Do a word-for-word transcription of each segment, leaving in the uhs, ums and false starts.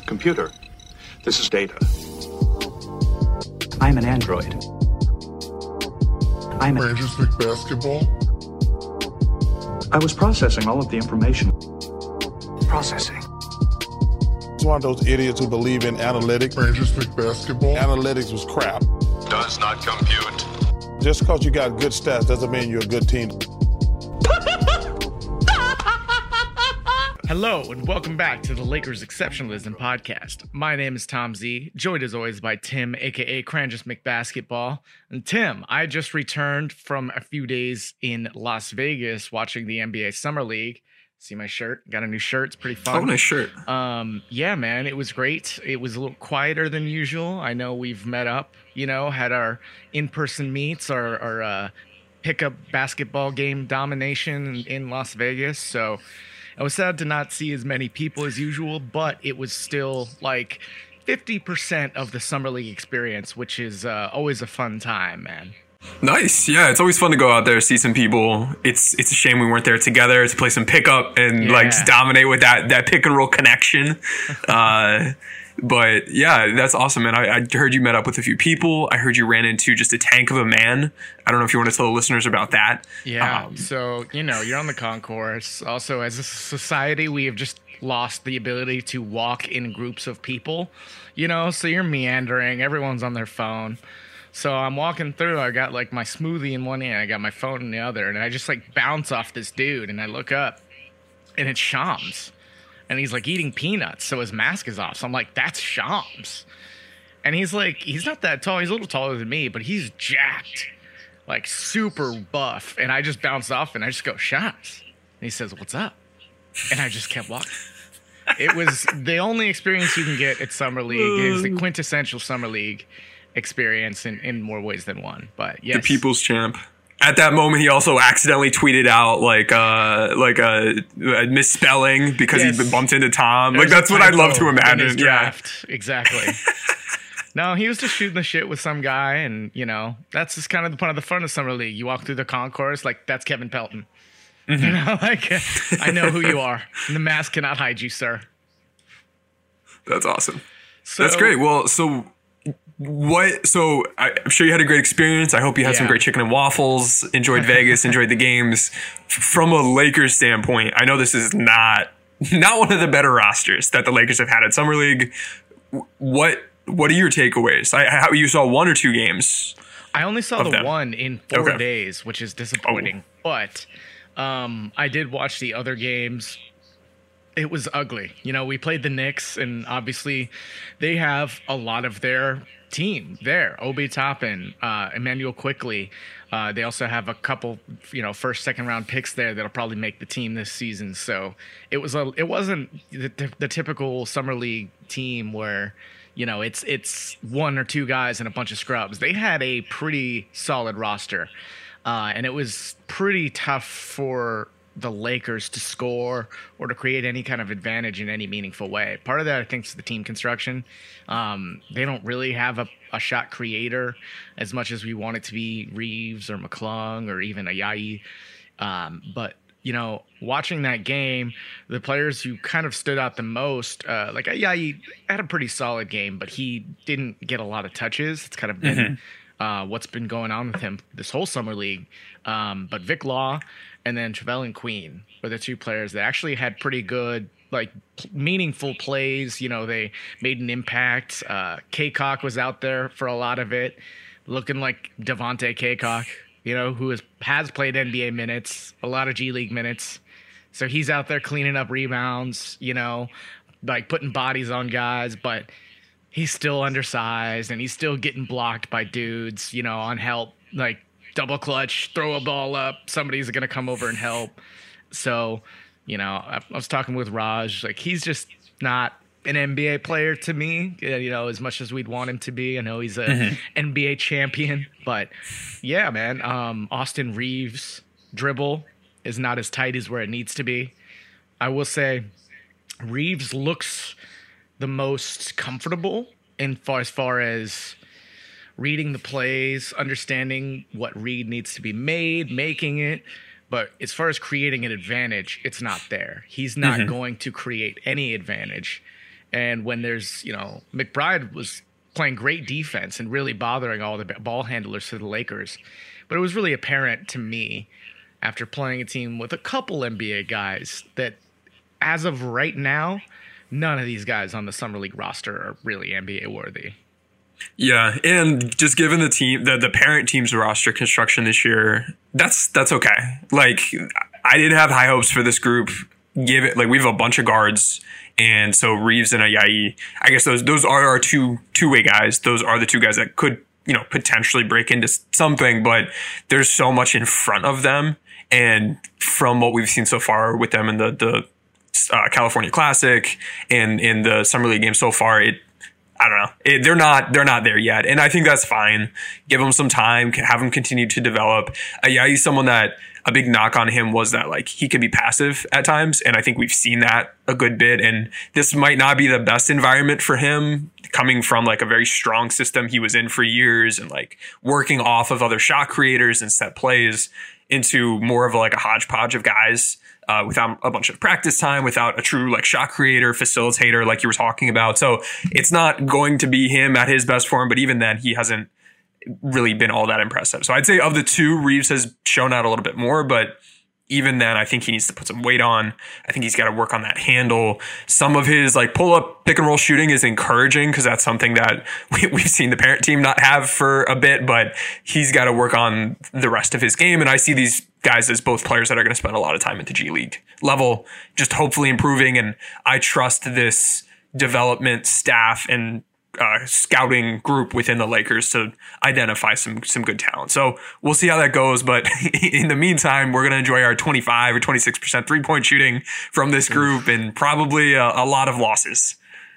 Computer, this is data. I'm an android. I'm a... Rangers McBasketball. I was processing all of the information. processing. It's one of those idiots who believe in analytics. Rangers McBasketball. Analytics was crap. Does not compute. Just because you got good stats doesn't mean you're a good team. Hello, and welcome back to the Lakers Exceptionalism Podcast. My name is Tom Z, joined as always by Tim, a k a. Cranjus McBasketball. And Tim, I just returned from a few days in Las Vegas watching the N B A Summer League. See my shirt? Got a new shirt. It's pretty fun. Oh, nice shirt. Um, yeah, man, it was great. It was a little quieter than usual. I know we've met up, you know, had our in-person meets, our, our uh, pickup basketball game domination in, in Las Vegas. So I was sad to not see as many people as usual, but it was still like fifty percent of the Summer League experience, which is uh, always a fun time, man. Nice. Yeah, it's always fun to go out there, see some people. It's it's a shame we weren't there together to play some pickup and Yeah. like just dominate with that that pick and roll connection. uh, but yeah, that's awesome, man. I, I heard you met up with a few people. I heard you ran into just a tank of a man. I don't know if you want to tell the listeners about that. Yeah. Um, so, you know, you're on the concourse. Also, as a society, we have just lost the ability to walk in groups of people, you know, so you're meandering. Everyone's on their phone. So I'm walking through. I got like my smoothie in one hand. I got my phone in the other. And I just like bounce off this dude. And I look up and it's Shams. And he's like eating peanuts. So his mask is off. So I'm like, that's Shams. And he's like, he's not that tall. He's a little taller than me, but he's jacked. Like super buff. And I just bounced off and I just go, Shams. And he says, what's up? And I just kept walking. It was the only experience you can get at Summer League. It is the quintessential Summer League experience in, in more ways than one. But yes. The people's champ. At that moment, he also accidentally tweeted out like uh like a, a misspelling because Yes. he bumped into Tom. There's like that's a what I'd love typo to in imagine. his Yeah. draft. Exactly. No, he was just shooting the shit with some guy, and you know that's just kind of the part of the fun of Summer League. You walk through the concourse, like that's Kevin Pelton. Mm-hmm. You know, like I know who you are. The mask cannot hide you, sir. That's awesome. So, That's great. Well, so what? So I- I'm sure you had a great experience. I hope you had some Yeah. great chicken and waffles. Enjoyed Vegas. Enjoyed the games. F- From a Lakers standpoint, I know this is not not one of the better rosters that the Lakers have had at Summer League. W- What What are your takeaways? I, how you saw one or two games? I only saw of the them. one in four Okay. days, which is disappointing. But um, I did watch the other games. It was ugly. You know, we played the Knicks, and obviously they have a lot of their team there. Obi Toppin, uh, Emmanuel Quickly. Uh, they also have a couple, you know, first, second round picks there that'll probably make the team this season. So it was a, it wasn't the, the typical Summer League team where, you know, it's it's one or two guys and a bunch of scrubs. They had a pretty solid roster, uh, and it was pretty tough for the Lakers to score or to create any kind of advantage in any meaningful way. Part of that, I think, is the team construction. Um, they don't really have a, a shot creator as much as we want it to be Reeves or McClung or even Ayayi. Um, but, you know, watching that game, the players who kind of stood out the most, uh, like Ayayi had a pretty solid game, but he didn't get a lot of touches. It's kind of been mm-hmm. uh, what's been going on with him this whole Summer League. Um, but Vic Law and then Trevelyan Queen were the two players that actually had pretty good, like, p- meaningful plays. You know, they made an impact. Uh, Kaycock was out there for a lot of it, looking like Devontae Kaycock, you know, who has, has played N B A minutes, a lot of G League minutes. So he's out there cleaning up rebounds, you know, like putting bodies on guys, but he's still undersized and he's still getting blocked by dudes, you know, on help, like, double clutch, throw a ball up, somebody's going to come over and help. So, you know, I, I was talking with Raj, like he's just not an N B A player to me, you know, as much as we'd want him to be. I know he's a mm-hmm. N B A champion, but yeah, man, um, Austin Reeves' dribble is not as tight as where it needs to be. I will say Reeves looks the most comfortable in far as far as reading the plays, understanding what read needs to be made, making it. But as far as creating an advantage, it's not there. He's not mm-hmm. going to create any advantage. And when there's, you know, McBride was playing great defense and really bothering all the ball handlers for the Lakers. But it was really apparent to me after playing a team with a couple N B A guys that as of right now, none of these guys on the Summer League roster are really N B A worthy. Yeah, and just given the team, the, the parent team's roster construction this year, that's that's okay. Like, I didn't have high hopes for this group. Give it like we have a bunch of guards, and so Reeves and Ayayi, I guess those those are our two two way guys. Those are the two guys that could, you know, potentially break into something, but there's so much in front of them, and from what we've seen so far with them in the the uh, California Classic and in the Summer League game so far, it. I don't know. It, they're not. They're not there yet, and I think that's fine. Give them some time. Have them continue to develop. Uh, yeah, he's someone that a big knock on him was that like he can be passive at times, and I think we've seen that a good bit. And this might not be the best environment for him, coming from like a very strong system he was in for years, and like working off of other shot creators and set plays into more of a, like a hodgepodge of guys. Uh, without a bunch of practice time, without a true like shot creator, facilitator, like you were talking about. So it's not going to be him at his best form, but even then he hasn't really been all that impressive. So I'd say of the two, Reeves has shown out a little bit more, but even then I think he needs to put some weight on. I think he's got to work on that handle. Some of his like pull up pick and roll shooting is encouraging because that's something that we, we've seen the parent team not have for a bit, but he's got to work on the rest of his game. And I see these guys as both players that are going to spend a lot of time at the G League level, just hopefully improving. And I trust this development staff and uh, scouting group within the Lakers to identify some some good talent. So we'll see how that goes. But in the meantime, we're going to enjoy our twenty-five or twenty-six percent three-point shooting from this group and probably a, a lot of losses.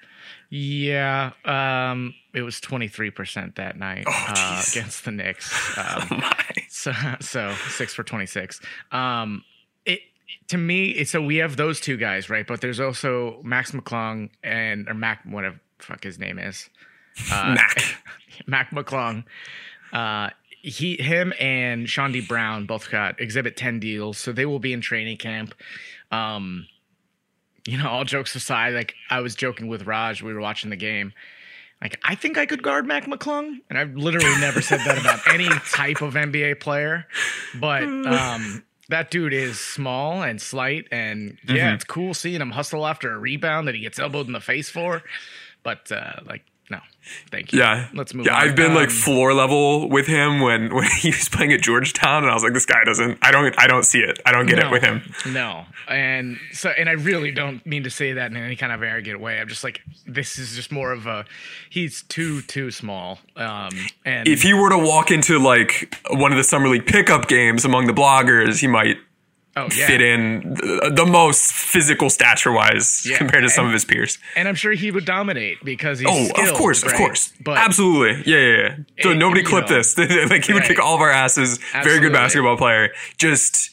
Yeah, um, it was twenty-three percent that night oh, uh, against the Knicks. Um, oh my. So, so six for twenty-six. Um, it to me, so we have those two guys, right? But there's also Max McClung and or Mac, whatever the fuck his name is, uh, Mac Mac McClung. Uh, he, him, and Sean D. Brown both got Exhibit ten deals, so they will be in training camp. Um, you know, all jokes aside, like I was joking with Raj, we were watching the game. Like, I think I could guard Mac McClung, and I've literally never said that about any type of N B A player. But um, that dude is small and slight, and yeah, mm-hmm. It's cool seeing him hustle after a rebound that he gets elbowed in the face for. But uh, like, no, thank you. Yeah, let's move. Yeah, on. I've been um, like floor level with him when when he was playing at Georgetown, and I was like, this guy doesn't. I don't. I don't see it. I don't get no, it with him. No, and so, and I really don't mean to say that in any kind of arrogant way. I'm just like, this is just more of a. He's too too small. Um, and if he were to walk into like one of the summer league pickup games among the bloggers, he might. Oh, yeah. Fit in the, the most physical stature wise yeah. compared to some and, of his peers. And I'm sure he would dominate because he's Oh, skilled, of course, right? of course. But absolutely. Yeah, yeah, yeah. So it, nobody clip know, this. Like he would right. kick all of our asses. Absolutely. Very good basketball player. Just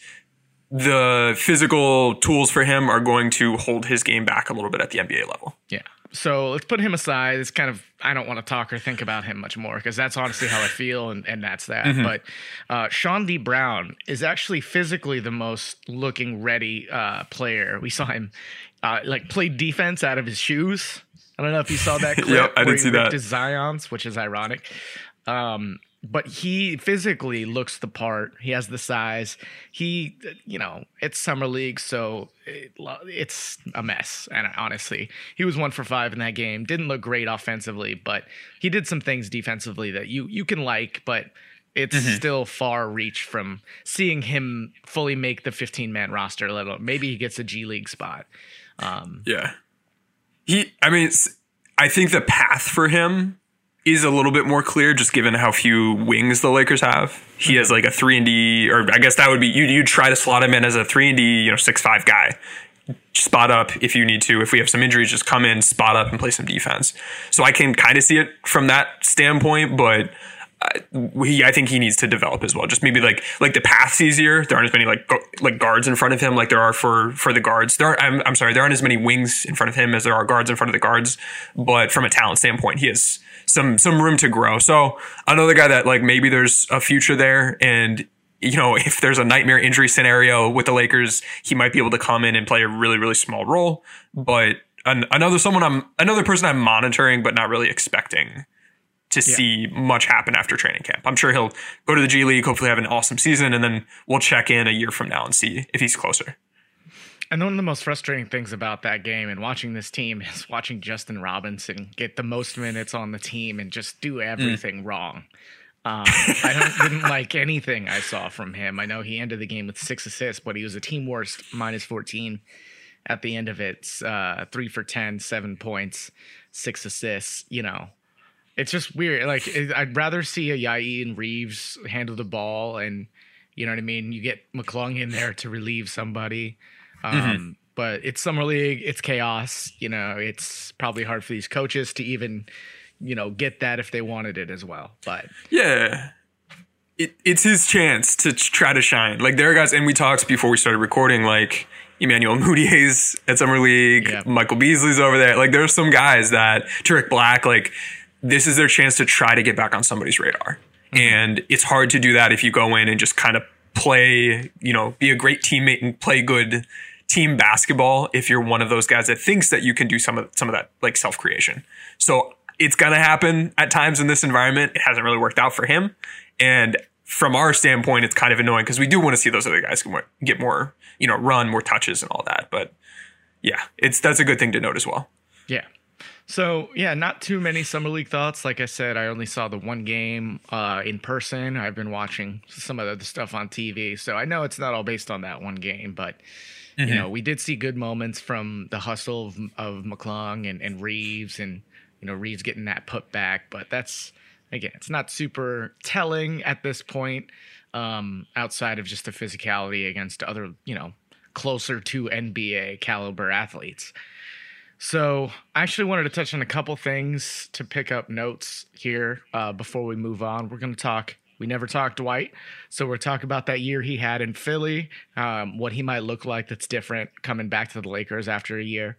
the physical tools for him are going to hold his game back a little bit at the N B A level. Yeah. So let's put him aside. It's kind of, I don't want to talk or think about him much more because that's honestly how I feel, and, and that's that. Mm-hmm. But uh, Sean D. Brown is actually physically the most looking ready uh, player. We saw him uh, like play defense out of his shoes. I don't know if you saw that clip. Yep, I did see that. His Zions, which is ironic. Um, but he physically looks the part. He has the size. He, you know, it's summer league, so it, it's a mess. And honestly, he was one for five in that game. Didn't look great offensively, but he did some things defensively that you you can like. But it's mm-hmm. still far reach from seeing him fully make the fifteen-man roster. Let alone maybe he gets a G League spot. Um, yeah, he. I mean, I think the path for him is a little bit more clear, just given how few wings the Lakers have. He has like a three and D, or I guess that would be you. You try to slot him in as a three and D, you know, six five guy. Spot up if you need to. If we have some injuries, just come in, spot up, and play some defense. So I can kind of see it from that standpoint, but he, I think he needs to develop as well. Just maybe like like the path's easier. There aren't as many like gu- like guards in front of him like there are for for the guards. There are, I'm I'm sorry, there aren't as many wings in front of him as there are guards in front of the guards. But from a talent standpoint, he has some some room to grow. So another guy that like maybe there's a future there, and you know if there's a nightmare injury scenario with the Lakers, he might be able to come in and play a really really small role. But an, another someone I'm another person I'm monitoring, but not really expecting to yeah. see much happen after training camp. I'm sure he'll go to the G League, hopefully have an awesome season, and then we'll check in a year from now and see if he's closer. And one of the most frustrating things about that game and watching this team is watching Justin Robinson get the most minutes on the team and just do everything mm. wrong. Um, I don't, didn't like anything I saw from him. I know he ended the game with six assists, but he was a team worst, minus fourteen at the end of it. Uh, three for ten, seven points, six assists, you know. It's just weird. Like, I'd rather see a Yair and Reeves handle the ball, and you know what I mean. You get McClung in there to relieve somebody, um, mm-hmm. but it's summer league. It's chaos. You know, it's probably hard for these coaches to even, you know, get that if they wanted it as well. But yeah, it, it's his chance to try to shine. Like, there are guys, and we talked before we started recording, like Emmanuel Moutier's at summer league, yep. Michael Beasley's over there. Like, there's some guys that Tarek Black, like. This is their chance to try to get back on somebody's radar. Mm-hmm. And it's hard to do that if you go in and just kind of play, you know, be a great teammate and play good team basketball if you're one of those guys that thinks that you can do some of some of that like self-creation. So it's going to happen at times in this environment. It hasn't really worked out for him. And from our standpoint, it's kind of annoying because we do want to see those other guys get more, get more, you know, run, more touches and all that. But yeah, it's that's a good thing to note as well. Yeah. So, yeah, not too many Summer League thoughts. Like I said, I only saw the one game uh, in person. I've been watching some of the stuff on T V. So I know it's not all based on that one game. But, mm-hmm. you know, we did see good moments from the hustle of, of McClung and, and Reeves and, you know, Reeves getting that put back. But that's, again, it's not super telling at this point um, outside of just the physicality against other, you know, closer to N B A caliber athletes. So I actually wanted to touch on a couple things to pick up notes here uh, before we move on. We're going to talk, we never talked Dwight, so we're talking about that year he had in Philly, um, what he might look like that's different coming back to the Lakers after a year.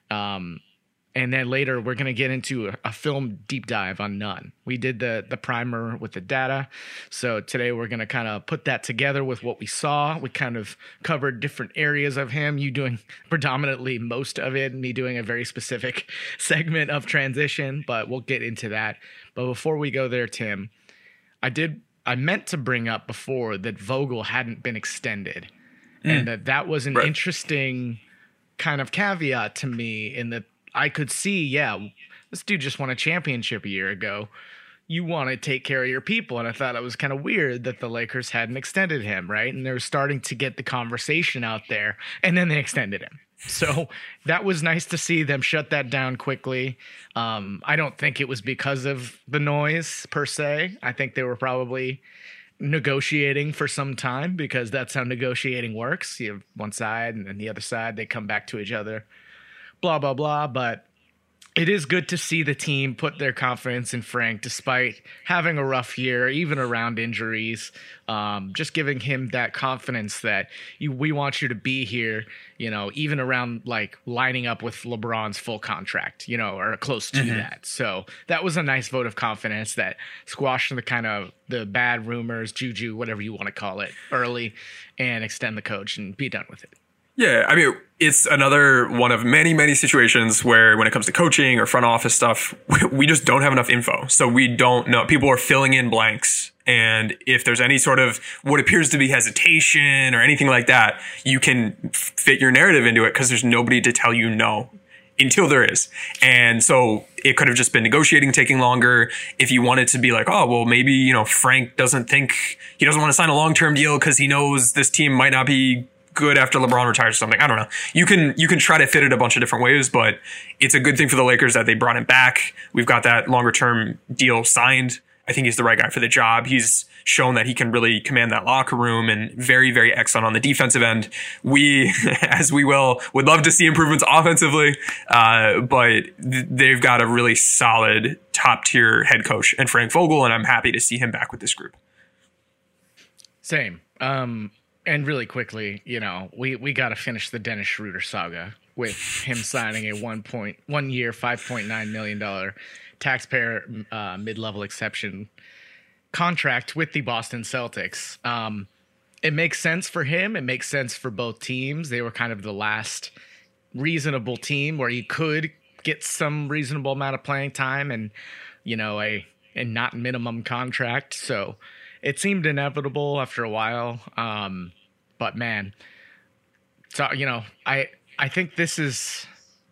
Um, and then later we're going to get into a, a film deep dive on Nunn. We did the the primer with the data. So today we're going to kind of put that together with what we saw. We kind of covered different areas of him, you doing predominantly most of it, and me doing a very specific segment of transition, but we'll get into that. But before we go there, Tim, I did I meant to bring up before that Vogel hadn't been extended, mm. and that that was an right. interesting kind of caveat to me in that I could see, yeah, this dude just won a championship a year ago. You want to take care of your people. And I thought it was kind of weird that the Lakers hadn't extended him, right? And they were starting to get the conversation out there, and then they extended him. So that was nice to see them shut that down quickly. Um, I don't think it was because of the noise per se. I think they were probably negotiating for some time because that's how negotiating works. You have one side and then the other side, they come back to each other. Blah, blah, blah. But it is good to see the team put their confidence in Frank despite having a rough year, even around injuries. Um, just giving him that confidence that you, we want you to be here, you know, even around like lining up with LeBron's full contract, you know, or close to mm-hmm. that. So that was a nice vote of confidence that squashed the kind of the bad rumors, juju, whatever you want to call it, early, and extend the coach and be done with it. Yeah, I mean, it's another one of many, many situations where when it comes to coaching or front office stuff, we just don't have enough info. So we don't know. People are filling in blanks. And if there's any sort of what appears to be hesitation or anything like that, you can fit your narrative into it because there's nobody to tell you no until there is. And so it could have just been negotiating taking longer. If you wanted to be like, oh, well, maybe, you know, Frank doesn't think he doesn't want to sign a long-term deal because he knows this team might not be good after LeBron retires or something. I don't know. You can you can try to fit it a bunch of different ways, but it's a good thing for the Lakers that they brought him back. We've got that longer term deal signed. I think he's the right guy for the job. He's shown that he can really command that locker room and very, very excellent on the defensive end. We, as we will, would love to see improvements offensively, uh, but th- they've got a really solid top tier head coach and Frank Vogel, and I'm happy to see him back with this group. Same. Um, And really quickly, you know, we, we got to finish the Dennis Schroeder saga with him signing a one point one year, five point nine million dollars taxpayer uh, mid-level exception contract with the Boston Celtics. Um, it makes sense for him. It makes sense for both teams. They were kind of the last reasonable team where he could get some reasonable amount of playing time and, you know, a, a not minimum contract. So it seemed inevitable after a while. Um, but man, so, you know, I, I think this is,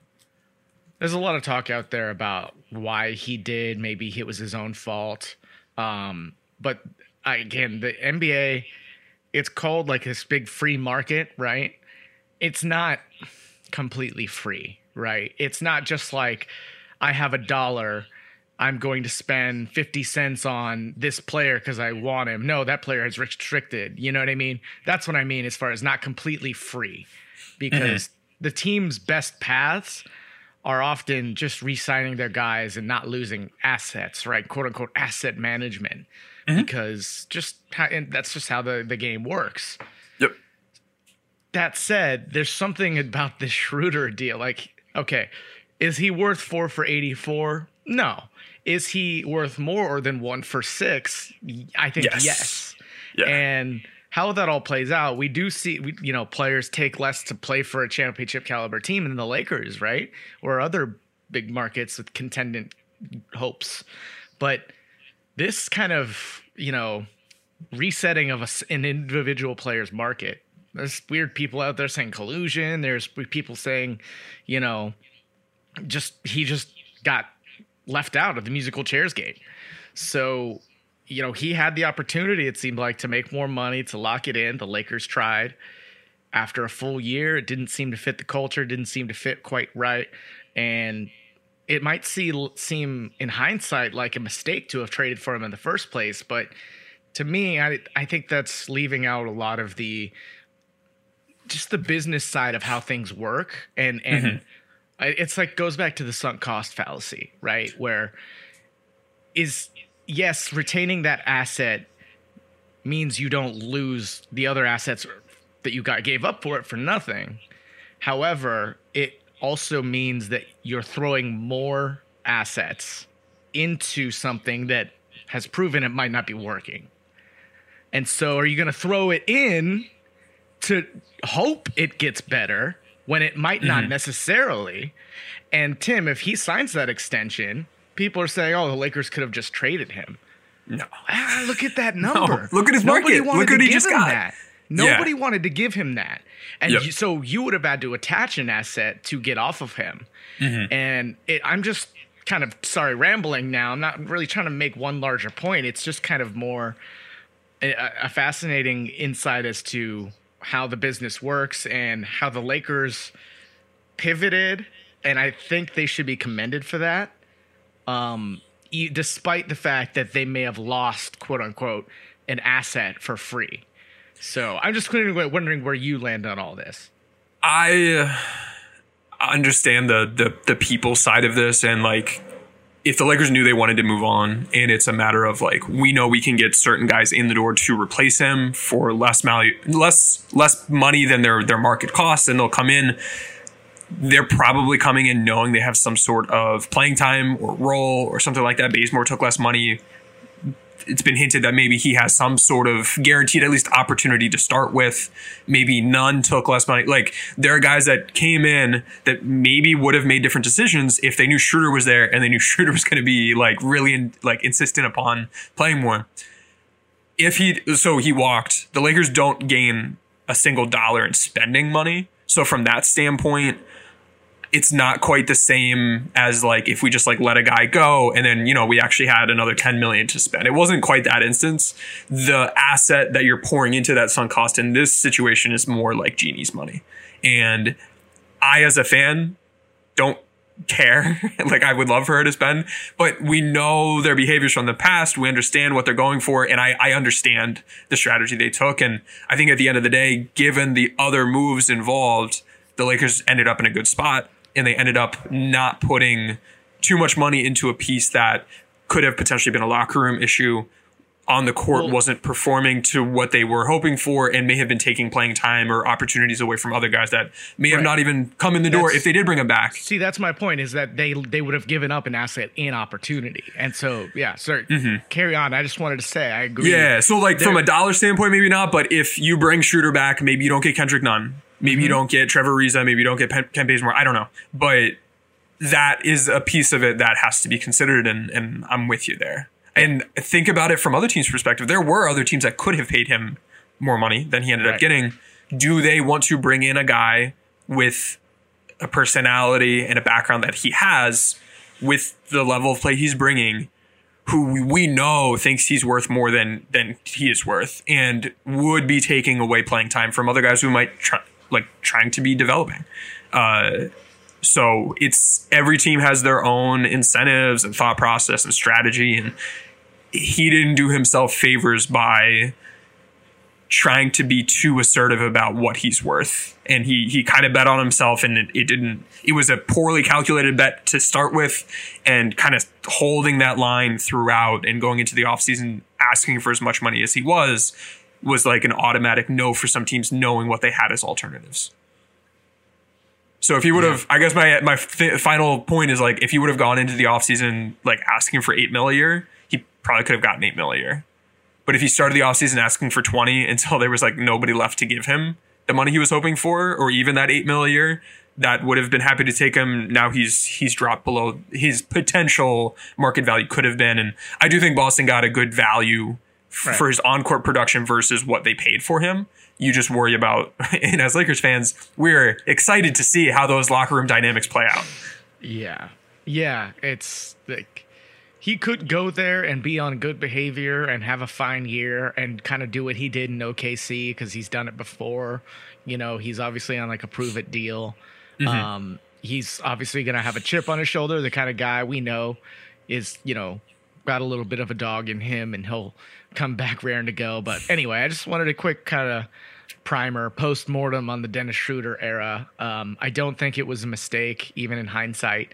there's a lot of talk out there about why he did. Maybe it was his own fault. Um, but I, again, the N B A, it's called like this big free market, right? It's not completely free, right? It's not just like I have a dollar, I'm going to spend fifty cents on this player because I want him. No, that player is restricted. You know what I mean? That's what I mean as far as not completely free, because mm-hmm. the team's best paths are often just re-signing their guys and not losing assets, right? Quote unquote asset management, mm-hmm. because just how, and that's just how the, the game works. Yep. That said, there's something about this Schroeder deal. Like, okay, is he worth four for eighty-four? No. Is he worth more than one for six? I think yes. yes. Yeah. And how that all plays out, we do see, you know, players take less to play for a championship caliber team than the Lakers, right? Or other big markets with contendant hopes. But this kind of, you know, resetting of a, an individual player's market, there's weird people out there saying collusion. There's people saying, you know, just he just got left out of the musical chairs game. So, you know, he had the opportunity, it seemed like, to make more money, to lock it in. The Lakers tried. After a full year, it didn't seem to fit the culture, didn't seem to fit quite right. And it might see, seem in hindsight like a mistake to have traded for him in the first place. But to me, I, I think that's leaving out a lot of the just the business side of how things work. And, and mm-hmm. it's like goes back to the sunk cost fallacy, right? Where is, yes, retaining that asset means you don't lose the other assets that you got gave up for it for nothing. However, it also means that you're throwing more assets into something that has proven it might not be working. And so are you going to throw it in to hope it gets better when it might not mm-hmm. necessarily? And Tim, if he signs that extension, people are saying, oh, the Lakers could have just traded him. No. Ah, look at that number. No. Look at his Nobody market. Look what he just got. That. Nobody yeah. wanted to give him that. And yep. you, so you would have had to attach an asset to get off of him. Mm-hmm. And it, I'm just kind of, sorry, rambling now. I'm not really trying to make one larger point. It's just kind of more a, a fascinating insight as to how the business works and how the Lakers pivoted. And I think they should be commended for that. Um, e- despite the fact that they may have lost, quote unquote, an asset for free. So I'm just wondering where you land on all this. I understand the, the, the people side of this. And like, if the Lakers knew they wanted to move on and it's a matter of like, we know we can get certain guys in the door to replace him for less value, less, less money than their, their market costs, and they'll come in. They're probably coming in knowing they have some sort of playing time or role or something like that. Bazemore took less money. It's been hinted that maybe he has some sort of guaranteed at least opportunity to start with. Maybe none took less money. Like, there are guys that came in that maybe would have made different decisions if they knew Schroeder was there and they knew Schroeder was going to be like really in, like insistent upon playing more. If he, so he walked, the Lakers don't gain a single dollar in spending money. So from that standpoint, it's not quite the same as like if we just like let a guy go and then, you know, we actually had another ten million to spend. It wasn't quite that instance. The asset that you're pouring into that sunk cost in this situation is more like Genie's money. And I, as a fan, don't care. Like, I would love for her to spend, but we know their behaviors from the past. We understand what they're going for. And I, I understand the strategy they took. And I think at the end of the day, given the other moves involved, the Lakers ended up in a good spot. And they ended up not putting too much money into a piece that could have potentially been a locker room issue. On the court, well, wasn't performing to what they were hoping for, and may have been taking playing time or opportunities away from other guys that may have right. not even come in the door that's, if they did bring him back. See, that's my point, is that they they would have given up an asset in opportunity. And so, yeah, sorry, mm-hmm. carry on. I just wanted to say, I agree. Yeah, so like They're, from a dollar standpoint, maybe not, but if you bring Schroeder back, maybe you don't get Kendrick Nunn. Maybe Mm-hmm. you don't get Trevor Ariza. Maybe you don't get Ken, Ken Bazemore. I don't know. But that is a piece of it that has to be considered, and, and I'm with you there. And think about it from other teams' perspective. There were other teams that could have paid him more money than he ended Right. up getting. Do they want to bring in a guy with a personality and a background that he has with the level of play he's bringing, who we know thinks he's worth more than than he is worth, and would be taking away playing time from other guys who might try, like trying to be developing? Uh, so it's every team has their own incentives and thought process and strategy, and he didn't do himself favors by trying to be too assertive about what he's worth. And he he kind of bet on himself, and it, it didn't, it was a poorly calculated bet to start with, and kind of holding that line throughout and going into the offseason asking for as much money as he was, was like an automatic no for some teams knowing what they had as alternatives. So if he would have, yeah. I guess my my f- final point is like, if he would have gone into the offseason like asking for eight mil a year, he probably could have gotten eight mil a year. But if he started the offseason asking for twenty until there was like nobody left to give him the money he was hoping for, or even that eight mil a year, that would have been happy to take him. Now he's he's dropped below his potential market value could have been. And I do think Boston got a good value f- right. for his on-court production versus what they paid for him. You just worry about, and as Lakers fans, we're excited to see how those locker room dynamics play out. Yeah. Yeah. It's like, he could go there and be on good behavior and have a fine year and kind of do what he did in O K C because he's done it before. You know, he's obviously on like a prove it deal. Mm-hmm. Um, he's obviously going to have a chip on his shoulder. The kind of guy we know is, you know, got a little bit of a dog in him, and he'll come back raring to go. But anyway, I just wanted a quick kind of primer, post-mortem on the Dennis Schroeder era. Um, I don't think it was a mistake, even in hindsight.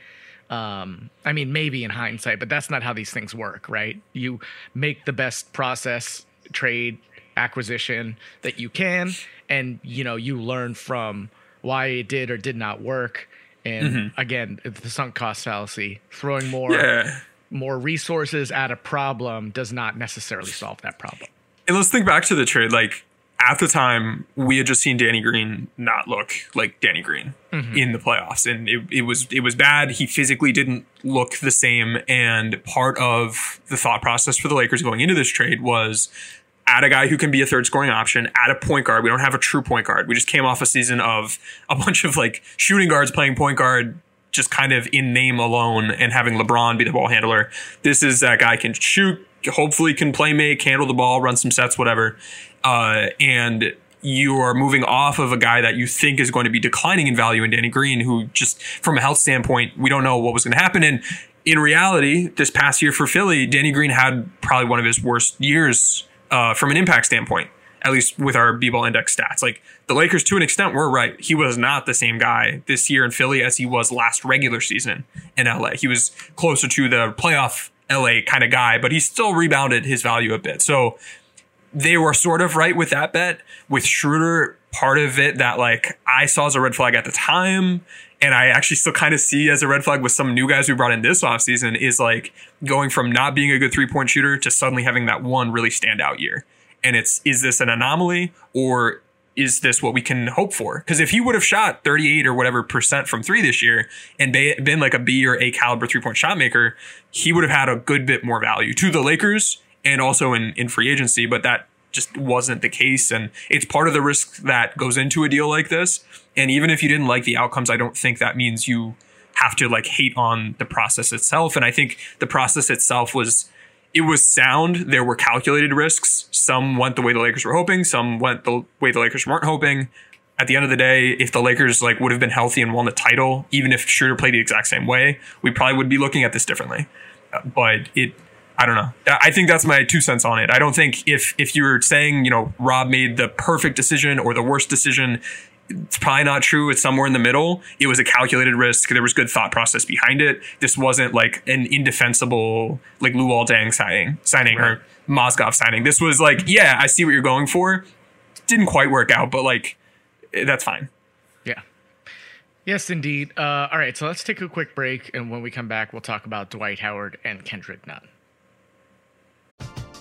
Um, I mean, maybe in hindsight, but that's not how these things work, right? You make the best process, trade, acquisition that you can, and, you know, you learn from why it did or did not work. And mm-hmm. again, the sunk cost fallacy, throwing more, yeah. more resources at a problem does not necessarily solve that problem. And let's think back to the trade. Like, at the time, we had just seen Danny Green not look like Danny Green mm-hmm. in the playoffs. And it, it was it was bad. He physically didn't look the same. And part of the thought process for the Lakers going into this trade was add a guy who can be a third scoring option, add a point guard. We don't have a true point guard. We just came off a season of a bunch of like shooting guards playing point guard, just kind of in name alone, and having LeBron be the ball handler. This is that guy can shoot, hopefully can play make, handle the ball, run some sets, whatever. Uh, and you are moving off of a guy that you think is going to be declining in value in Danny Green, who just from a health standpoint, we don't know what was going to happen. And in reality, this past year for Philly, Danny Green had probably one of his worst years uh, from an impact standpoint, at least with our B-ball index stats. Like the Lakers, to an extent, were right. He was not the same guy this year in Philly as he was last regular season in L A. He was closer to the playoff L A kind of guy, but he still rebounded his value a bit. So they were sort of right with that bet. With Schroeder, part of it that like I saw as a red flag at the time, and I actually still kind of see as a red flag with some new guys we brought in this offseason, is like going from not being a good three-point shooter to suddenly having that one really standout year. And it's, is this an anomaly, or is this what we can hope for? Because if he would have shot thirty-eight or whatever percent from three this year and been like a B or A caliber three-point shot maker, he would have had a good bit more value to the Lakers and also in, in free agency, but that just wasn't the case. And it's part of the risk that goes into a deal like this. And even if you didn't like the outcomes, I don't think that means you have to like hate on the process itself. And I think the process itself was, it was sound. There were calculated risks. Some went the way the Lakers were hoping. Some went the way the Lakers weren't hoping. At the end of the day, if the Lakers like would have been healthy and won the title, even if Schroeder played the exact same way, we probably would be looking at this differently. Uh, but it, I don't know. I think that's my two cents on it. I don't think if if you're saying, you know, Rob made the perfect decision or the worst decision, it's probably not true. It's somewhere in the middle. It was a calculated risk. There was good thought process behind it. This wasn't like an indefensible, like Luol Deng signing, signing right. or Mozgov signing. This was like, yeah, I see what you're going for. Didn't quite work out, but like, that's fine. Yeah. Yes, indeed. Uh, all right, so let's take a quick break, and when we come back, we'll talk about Dwight Howard and Kendrick Nunn.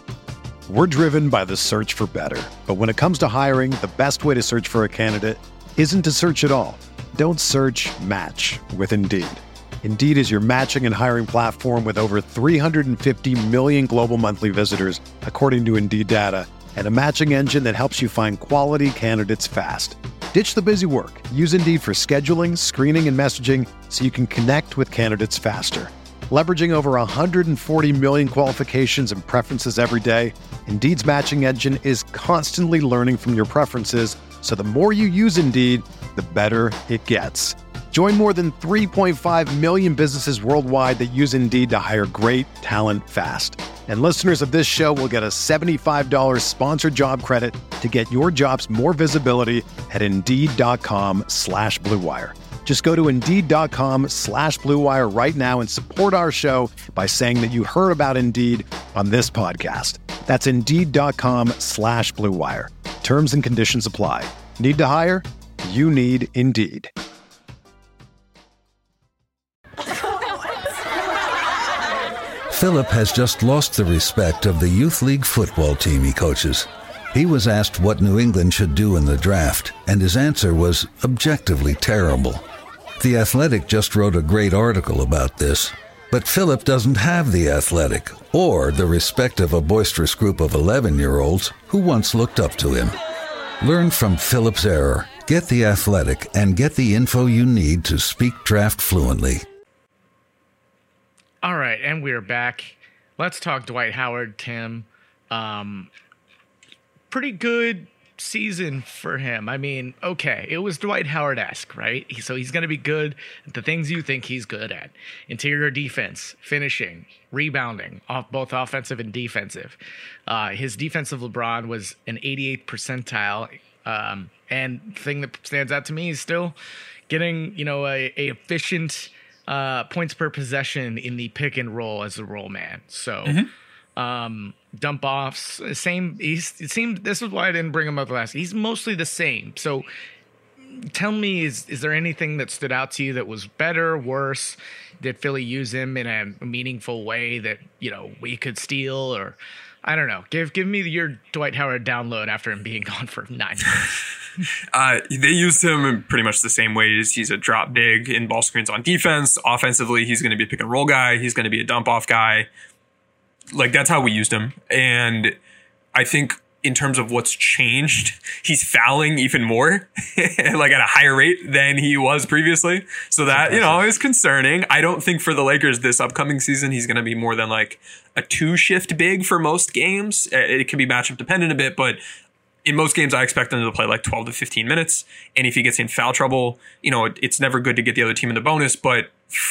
We're driven by the search for better. But when it comes to hiring, the best way to search for a candidate isn't to search at all. Don't search, match with Indeed. Indeed is your matching and hiring platform with over three hundred fifty million global monthly visitors, according to Indeed data, and a matching engine that helps you find quality candidates fast. Ditch the busy work. Use Indeed for scheduling, screening, and messaging so you can connect with candidates faster. Leveraging over one hundred forty million qualifications and preferences every day, Indeed's matching engine is constantly learning from your preferences, so the more you use Indeed, the better it gets. Join more than three point five million businesses worldwide that use Indeed to hire great talent fast. And listeners of this show will get a seventy-five dollars sponsored job credit to get your jobs more visibility at Indeed.com slash Blue Wire. Just go to Indeed.com slash Blue Wire right now and support our show by saying that you heard about Indeed on this podcast. That's Indeed.com slash Blue Wire. Terms and conditions apply. Need to hire? You need Indeed. Philip has just lost the respect of the youth league football team he coaches. He was asked what New England should do in the draft, and his answer was objectively terrible. The Athletic just wrote a great article about this, but Philip doesn't have the Athletic or the respect of a boisterous group of eleven-year-olds who once looked up to him. Learn from Philip's error, get the Athletic, and get the info you need to speak draft fluently. All right, and we're back. Let's talk Dwight Howard, Tim. Um, pretty good season for him. I mean, okay, it was Dwight Howard-esque, right? So he's going to be good at the things you think he's good at. Interior defense, finishing, rebounding, off both offensive and defensive. Uh, his defensive LeBron was an eighty-eighth percentile. Um, and the thing that stands out to me is still getting, you know, a, a efficient uh, points per possession in the pick and roll as a roll man. So, mm-hmm. um, dump offs, same. He's, it seemed, this is why I didn't bring him up last. He's mostly the same. So tell me, is, is there anything that stood out to you that was better, worse? Did Philly use him in a meaningful way that, you know, we could steal, or I don't know. Give give me your Dwight Howard download after him being gone for nine months. uh, they used him in pretty much the same ways. He's a drop big in ball screens on defense. Offensively, he's going to be a pick and roll guy. He's going to be a dump off guy. Like, that's how we used him. And I think in terms of what's changed, he's fouling even more, like at a higher rate than he was previously. So that, you know, is concerning. I don't think for the Lakers this upcoming season, he's going to be more than like a two shift big for most games. It can be matchup dependent a bit, but in most games, I expect him to play like twelve to fifteen minutes. And if he gets in foul trouble, you know, it, it's never good to get the other team in the bonus, but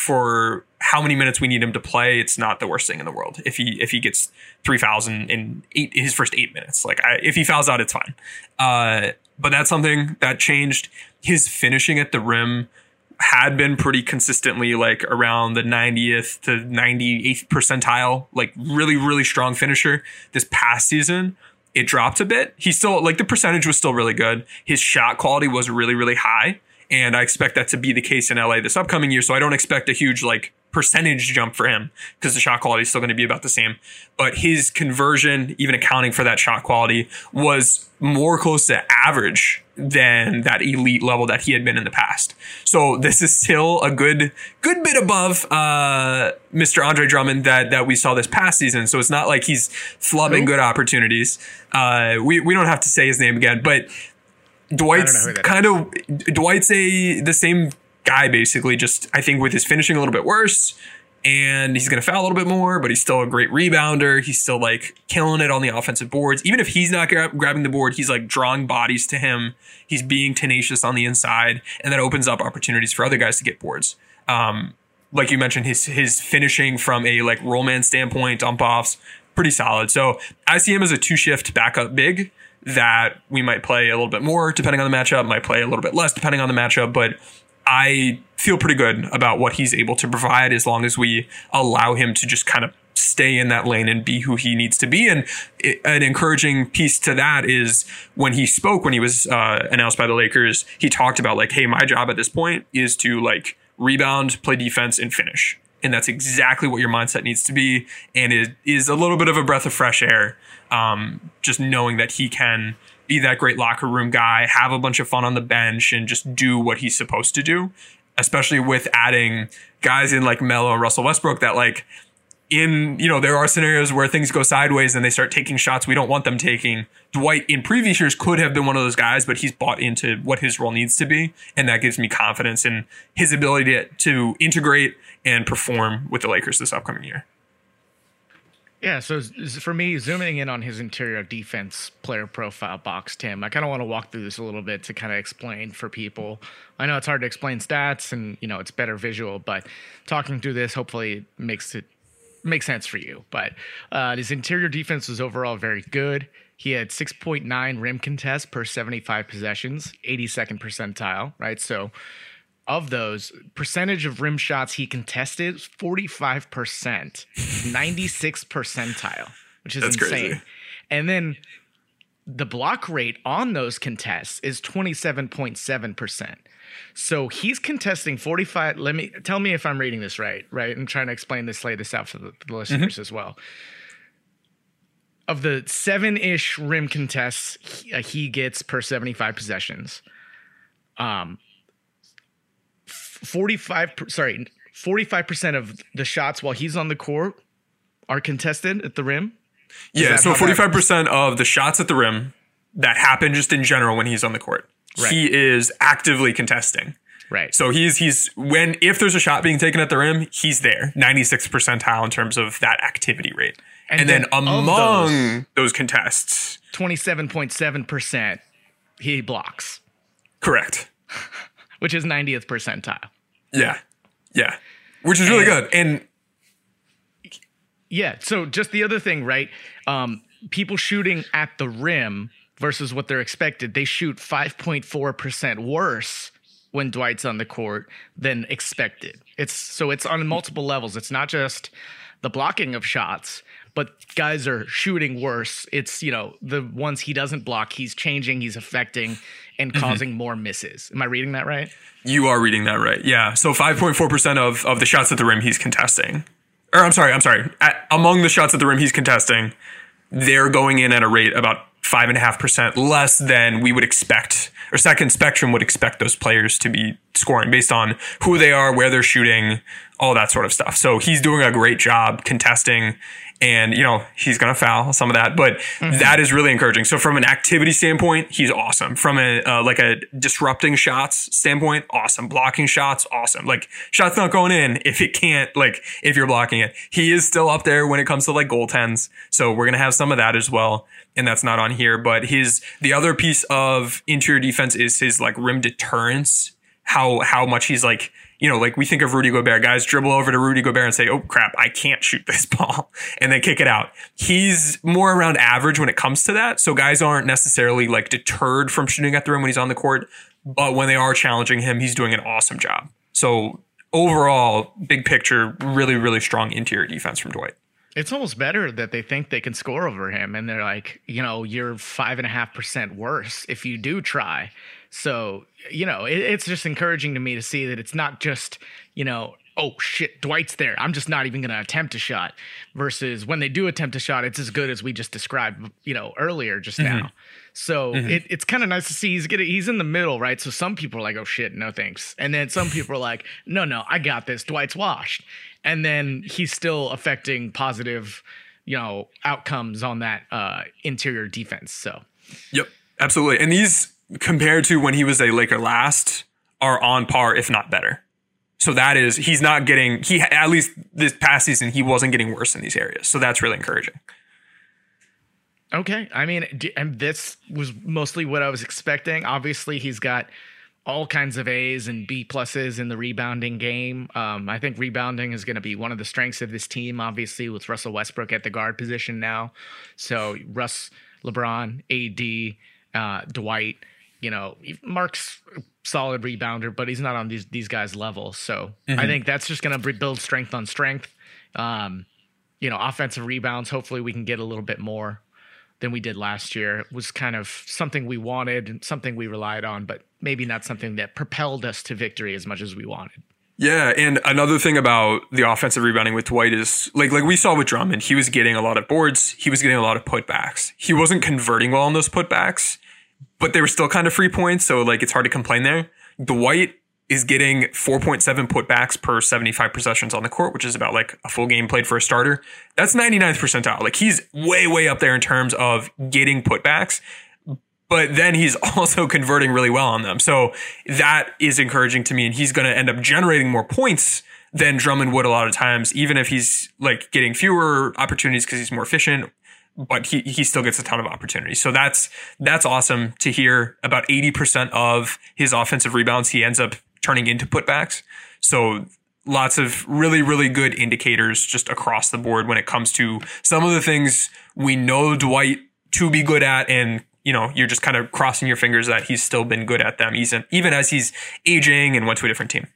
for how many minutes we need him to play, it's not the worst thing in the world. If he if he gets three fouls in, in eight, his first eight minutes, like I, if he fouls out, it's fine. Uh, but that's something that changed. His finishing at the rim had been pretty consistently like around the ninetieth to ninety-eighth percentile, like really, really strong finisher. This past season, it dropped a bit. He still, like, the percentage was still really good. His shot quality was really, really high. And I expect that to be the case in L A this upcoming year. So I don't expect a huge, like, percentage jump for him because the shot quality is still going to be about the same. But his conversion, even accounting for that shot quality, was more close to average than that elite level that he had been in the past. So this is still a good, good bit above uh, Mister Andre Drummond that that we saw this past season. So it's not like he's flubbing good opportunities. Uh, we we don't have to say his name again, but Dwight's kind is. of Dwight's a the same guy basically. Just I think with his finishing a little bit worse. And he's going to foul a little bit more, but he's still a great rebounder. He's still like killing it on the offensive boards. Even if he's not gra- grabbing the board, he's like drawing bodies to him. He's being tenacious on the inside, and that opens up opportunities for other guys to get boards. Um, like you mentioned, his his finishing from a like roll man standpoint, dump offs, pretty solid. So I see him as a two shift backup big that we might play a little bit more depending on the matchup, might play a little bit less depending on the matchup, but I feel pretty good about what he's able to provide as long as we allow him to just kind of stay in that lane and be who he needs to be. And it, an encouraging piece to that is when he spoke, when he was uh, announced by the Lakers, he talked about like, hey, my job at this point is to like rebound, play defense, and finish. And that's exactly what your mindset needs to be. And it is a little bit of a breath of fresh air, um, just knowing that he can be that great locker room guy, have a bunch of fun on the bench, and just do what he's supposed to do, especially with adding guys in like Melo and Russell Westbrook that like in, you know, there are scenarios where things go sideways and they start taking shots we don't want them taking. Dwight in previous years could have been one of those guys, but he's bought into what his role needs to be. And that gives me confidence in his ability to, to integrate and perform with the Lakers this upcoming year. Yeah, so for me, zooming in on his interior defense player profile box, Tim, I kind of want to walk through this a little bit to kind of explain for people. I know it's hard to explain stats and, you know, it's better visual, but talking through this hopefully makes it make sense for you. But uh, his interior defense was overall very good. He had six point nine rim contests per seventy-five possessions, eighty-second percentile, right? So of those, percentage of rim shots he contested, forty-five percent, ninety-sixth percentile, which is That's insane. Crazy. And then the block rate on those contests is twenty-seven point seven percent. So he's contesting forty-five. Let me tell me if I'm reading this right, right? I'm trying to explain this, lay this out for the, the listeners mm-hmm. as well. Of the seven-ish rim contests he, uh, he gets per seventy-five possessions, um, forty-five sorry, forty-five percent of the shots while he's on the court are contested at the rim. Is yeah, so forty-five percent of the shots at the rim that happen just in general when he's on the court, right. He is actively contesting. Right. So he's he's when if there's a shot being taken at the rim, he's there, ninety-sixth percentile in terms of that activity rate. And, and then, then among those, those contests, twenty-seven point seven percent he blocks. Correct. Which is ninetieth percentile. Yeah. Yeah. Which is really and, good. And yeah. So just the other thing, right? Um, people shooting at the rim versus what they're expected, they shoot five point four percent worse when Dwight's on the court than expected. It's so it's on multiple levels. It's not just the blocking of shots, but guys are shooting worse. It's, you know, the ones he doesn't block, he's changing, he's affecting and causing mm-hmm. more misses. Am I reading that right? You are reading that right. Yeah. So five point four percent of, of the shots at the rim he's contesting. Or I'm sorry, I'm sorry. At, among the shots at the rim he's contesting, they're going in at a rate about five point five percent less than we would expect, or Second Spectrum would expect those players to be scoring based on who they are, where they're shooting, all that sort of stuff. So he's doing a great job contesting. And, you know, he's going to foul some of that, but mm-hmm. that is really encouraging. So from an activity standpoint, he's awesome. From a, uh, like a disrupting shots standpoint, awesome. Blocking shots, awesome. Like shots not going in if it can't, like if you're blocking it. He is still up there when it comes to like goaltends. So we're going to have some of that as well. And that's not on here, but his, the other piece of interior defense is his like rim deterrence. How, how much he's like, you know, like we think of Rudy Gobert, guys dribble over to Rudy Gobert and say, oh crap, I can't shoot this ball, and then kick it out. He's more around average when it comes to that. So guys aren't necessarily like deterred from shooting at the rim when he's on the court, but when they are challenging him, he's doing an awesome job. So overall, big picture, really, really strong interior defense from Dwight. It's almost better that they think they can score over him, and they're like, you know, you're five and a half percent worse if you do try. So, you know, it, it's just encouraging to me to see that it's not just, you know, oh shit, Dwight's there, I'm just not even going to attempt a shot, versus when they do attempt a shot, it's as good as we just described, you know, earlier just mm-hmm. now. So mm-hmm. it, it's kind of nice to see he's getting, he's in the middle, right? So some people are like, oh shit, no thanks. And then some people are like, no, no, I got this. Dwight's washed. And then he's still affecting positive, you know, outcomes on that uh, interior defense. So, yep, absolutely. And these, compared to when he was a Laker last, are on par, if not better. So that is, he's not getting, he at least this past season, he wasn't getting worse in these areas. So that's really encouraging. Okay. I mean, and this was mostly what I was expecting. Obviously, he's got all kinds of A's and B pluses in the rebounding game. Um, I think rebounding is going to be one of the strengths of this team, obviously, with Russell Westbrook at the guard position now. So Russ, LeBron, A D, uh, Dwight, you know, Mark's a solid rebounder, but he's not on these these guys' level. So mm-hmm. I think that's just going to build strength on strength. Um, you know, offensive rebounds, hopefully we can get a little bit more than we did last year. It was kind of something we wanted and something we relied on, but maybe not something that propelled us to victory as much as we wanted. Yeah, and another thing about the offensive rebounding with Dwight is, like like we saw with Drummond, he was getting a lot of boards, he was getting a lot of putbacks. He wasn't converting well on those putbacks, but they were still kind of free points. So like, it's hard to complain there. Dwight is getting four point seven putbacks per seventy-five possessions on the court, which is about like a full game played for a starter. That's ninety-ninth percentile. Like he's way, way up there in terms of getting putbacks, but then he's also converting really well on them. So that is encouraging to me. And he's going to end up generating more points than Drummond would a lot of times, even if he's like getting fewer opportunities because he's more efficient, but he, he still gets a ton of opportunities. So that's, that's awesome to hear. About eighty percent of his offensive rebounds, he ends up turning into putbacks. So lots of really, really good indicators just across the board when it comes to some of the things we know Dwight to be good at. And, you know, you're just kind of crossing your fingers that he's still been good at them, even, even as he's aging and went to a different team.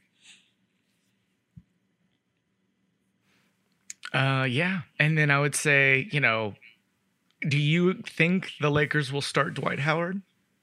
Uh, yeah. And then I would say, you know, do you think the Lakers will start Dwight Howard?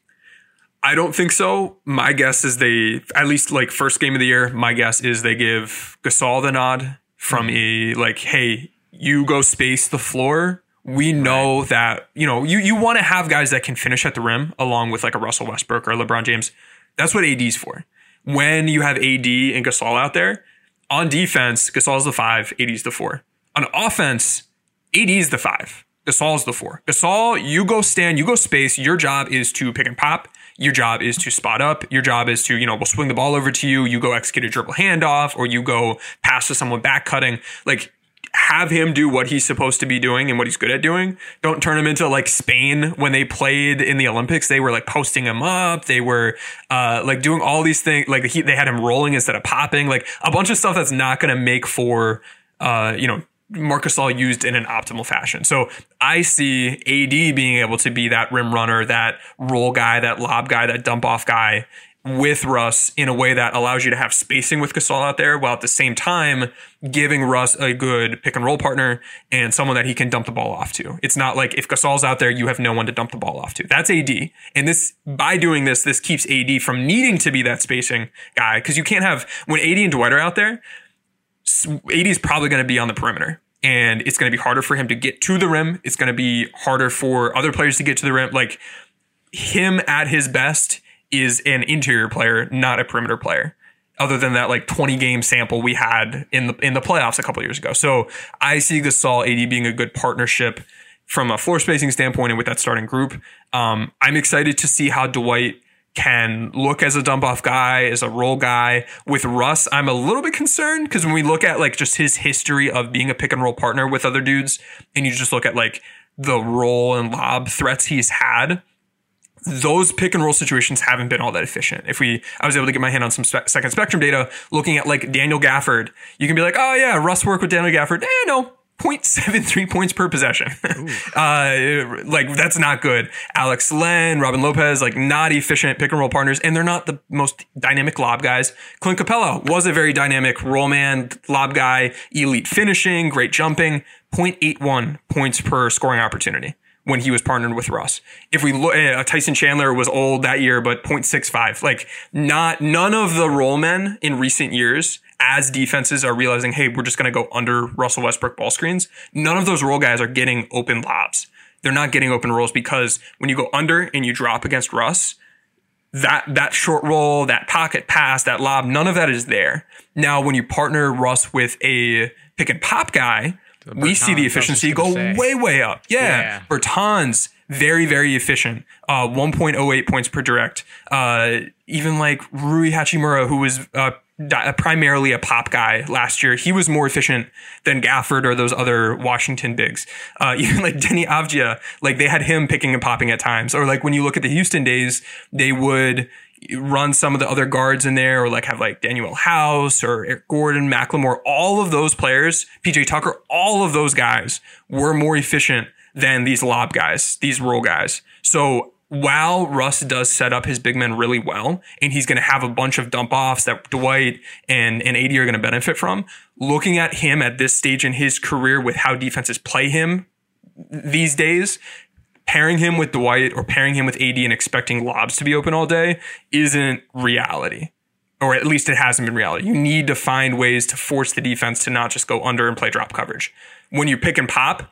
I don't think so. My guess is they, at least like first game of the year, my guess is they give Gasol the nod from mm-hmm. a like, hey, you go space the floor. We know right. that, you know, you, you want to have guys that can finish at the rim along with like a Russell Westbrook or LeBron James. That's what A D's for. When you have A D and Gasol out there, on defense, Gasol's the five, A D's the four. On offense, A D's the five, Gasol's the four. Gasol, you go stand, you go space. Your job is to pick and pop. Your job is to spot up. Your job is to, you know, we'll swing the ball over to you. You go execute a dribble handoff, or you go pass to someone back cutting. Like, have him do what he's supposed to be doing and what he's good at doing. Don't turn him into like Spain when they played in the Olympics. They were like posting him up. They were uh, like doing all these things. Like he, they had him rolling instead of popping. Like a bunch of stuff that's not going to make for, uh, you know, Marc Gasol used in an optimal fashion. So I see A D being able to be that rim runner, that roll guy, that lob guy, that dump off guy with Russ in a way that allows you to have spacing with Gasol out there, while at the same time giving Russ a good pick and roll partner and someone that he can dump the ball off to. It's not like if Gasol's out there, you have no one to dump the ball off to. That's A D. And this, by doing this, this keeps A D from needing to be that spacing guy. Cause you can't have, when A D and Dwight are out there, A D is probably going to be on the perimeter. And it's going to be harder for him to get to the rim. It's going to be harder for other players to get to the rim. Like him at his best is an interior player, not a perimeter player. Other than that, like twenty game sample we had in the in the playoffs a couple of years ago. So I see Gasol A D being a good partnership from a floor spacing standpoint and with that starting group. Um, I'm excited to see how Dwight can look as a dump off guy, as a roll guy. With Russ, I'm a little bit concerned because when we look at like just his history of being a pick and roll partner with other dudes, and you just look at like the roll and lob threats he's had, those pick and roll situations haven't been all that efficient. If we, I was able to get my hand on some spe- second spectrum data looking at like Daniel Gafford, you can be like, oh yeah, Russ worked with Daniel Gafford. Eh, no. zero point seven three points per possession. uh, like that's not good. Alex Len, Robin Lopez, like not efficient pick and roll partners. And they're not the most dynamic lob guys. Clint Capella was a very dynamic roll man, lob guy, elite finishing, great jumping, zero point eight one points per scoring opportunity when he was partnered with Russ. If we look, uh, Tyson Chandler was old that year, but zero point six five, like not, none of the roll men in recent years, as defenses are realizing, hey, we're just going to go under Russell Westbrook ball screens. None of those roll guys are getting open lobs. They're not getting open rolls because when you go under and you drop against Russ, that, that short roll, that pocket pass, that lob, none of that is there. Now, when you partner Russ with a pick and pop guy, Bertans, we see the efficiency go say. way, way up. Yeah. yeah. Bertans, very, very efficient. Uh, one point oh eight points per direct. Uh, even like Rui Hachimura, who was uh, di- primarily a pop guy last year, he was more efficient than Gafford or those other Washington bigs. Uh, even like Denny Avdia, like they had him picking and popping at times. Or like when you look at the Houston days, they would run some of the other guards in there, or like have like Daniel House or Eric Gordon, Macklemore, all of those players, P J Tucker, all of those guys were more efficient than these lob guys, these roll guys. So while Russ does set up his big men really well, and he's going to have a bunch of dump offs that Dwight and, and A D are going to benefit from, looking at him at this stage in his career with how defenses play him these days, pairing him with Dwight or pairing him with A D and expecting lobs to be open all day isn't reality. Or at least it hasn't been reality. You need to find ways to force the defense to not just go under and play drop coverage. When you pick and pop,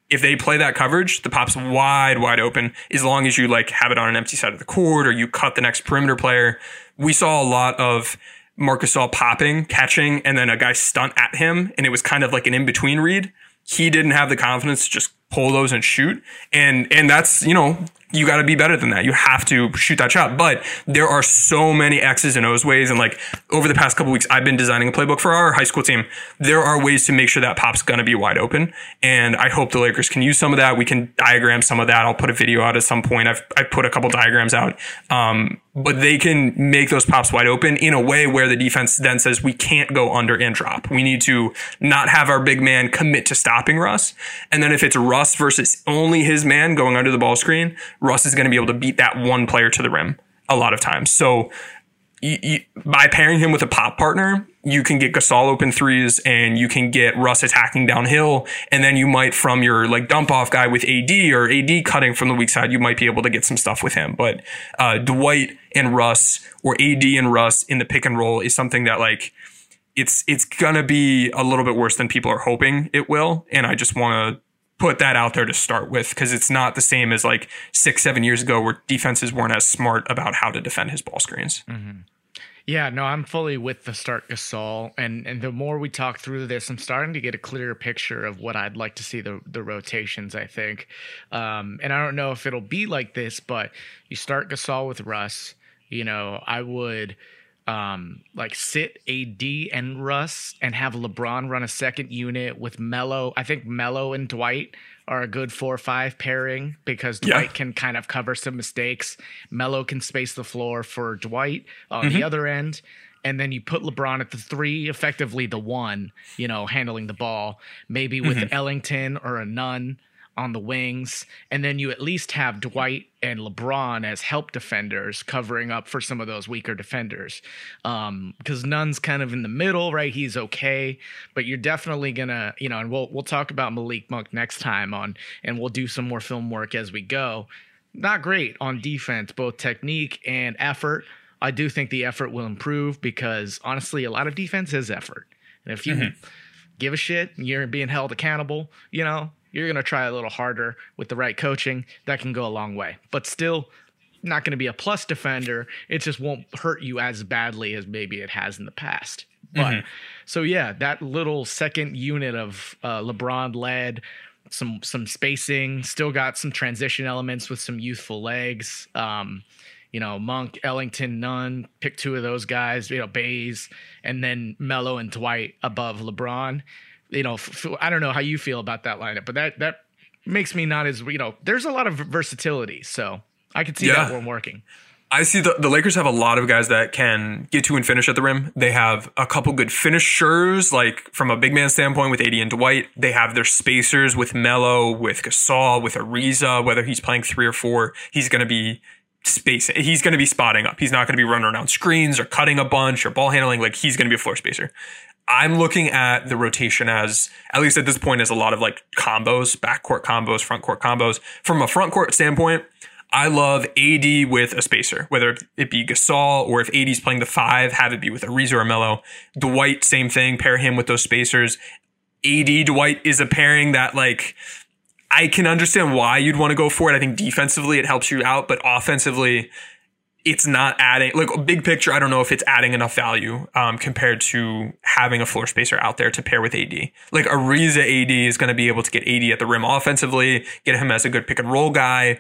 if they play that coverage, the pop's wide, wide open, as long as you like have it on an empty side of the court or you cut the next perimeter player. We saw a lot of Marc Gasol popping, catching, and then a guy stunt at him, and it was kind of like an in-between read. He didn't have the confidence to just pull those and shoot. And and that's, you know, you got to be better than that. You have to shoot that shot. But there are so many X's and O's ways. And like over the past couple of weeks, I've been designing a playbook for our high school team. There are ways to make sure that pop's going to be wide open. And I hope the Lakers can use some of that. We can diagram some of that. I'll put a video out at some point. I've I put a couple diagrams out. Um, but they can make those pops wide open in a way where the defense then says we can't go under and drop. We need to not have our big man commit to stopping Russ. And then if it's Russ versus only his man going under the ball screen, Russ is going to be able to beat that one player to the rim a lot of times. So you, you, by pairing him with a pop partner, you can get Gasol open threes and you can get Russ attacking downhill. And then you might, from your like dump off guy with A D or A D cutting from the weak side, you might be able to get some stuff with him. But uh, Dwight and Russ or A D and Russ in the pick and roll is something that like it's it's going to be a little bit worse than people are hoping it will. And I just want to put that out there to start with, because it's not the same as like six, seven years ago where defenses weren't as smart about how to defend his ball screens. Mm-hmm. Yeah, no, I'm fully with the start Gasol. And and the more we talk through this, I'm starting to get a clearer picture of what I'd like to see the, the rotations, I think. Um, and I don't know if it'll be like this, but you start Gasol with Russ. You know, I would um, like sit A D and Russ and have LeBron run a second unit with Melo. I think Melo and Dwight are a good four or five pairing because Dwight yeah. can kind of cover some mistakes. Melo can space the floor for Dwight on mm-hmm. the other end. And then you put LeBron at the three, effectively the one, you know, handling the ball, maybe with mm-hmm. Ellington or a Nunn on the wings. And then you at least have Dwight and LeBron as help defenders covering up for some of those weaker defenders. Um, because Nunn's kind of in the middle, right? He's okay, but you're definitely gonna, you know, and we'll we'll talk about Malik Monk next time on, and we'll do some more film work as we go. Not great on defense, both technique and effort. I do think the effort will improve because honestly, a lot of defense is effort. And if you mm-hmm. give a shit, you're being held accountable, you know, you're going to try a little harder with the right coaching. That can go a long way, but still not going to be a plus defender. It just won't hurt you as badly as maybe it has in the past. But mm-hmm. so yeah, that little second unit of uh, LeBron led, some, some spacing, still got some transition elements with some youthful legs. Um, you know, Monk, Ellington, Nunn, pick two of those guys, you know, Bays, and then Melo and Dwight above LeBron. You know, f- f- I don't know how you feel about that lineup, but that that makes me not as, you know, there's a lot of versatility. So I could see yeah. that one working. I see the, the Lakers have a lot of guys that can get to and finish at the rim. They have a couple good finishers, like from a big man standpoint with A D and Dwight. They have their spacers with Melo, with Gasol, with Ariza. Whether he's playing three or four, he's going to be spacing. He's going to be spotting up. He's not going to be running around screens or cutting a bunch or ball handling. Like, he's going to be a floor spacer. I'm looking at the rotation as, at least at this point, as a lot of like combos, backcourt combos, front court combos. From a front court standpoint, I love A D with a spacer, whether it be Gasol or if A D's playing the five, have it be with Ariza or Melo. Dwight, same thing, pair him with those spacers. A D Dwight is a pairing that, like, I can understand why you'd want to go for it. I think defensively it helps you out, but offensively it's not adding, like, big picture, I don't know if it's adding enough value um, compared to having a floor spacer out there to pair with A D. Like, Ariza A D is going to be able to get A D at the rim offensively, get him as a good pick and roll guy,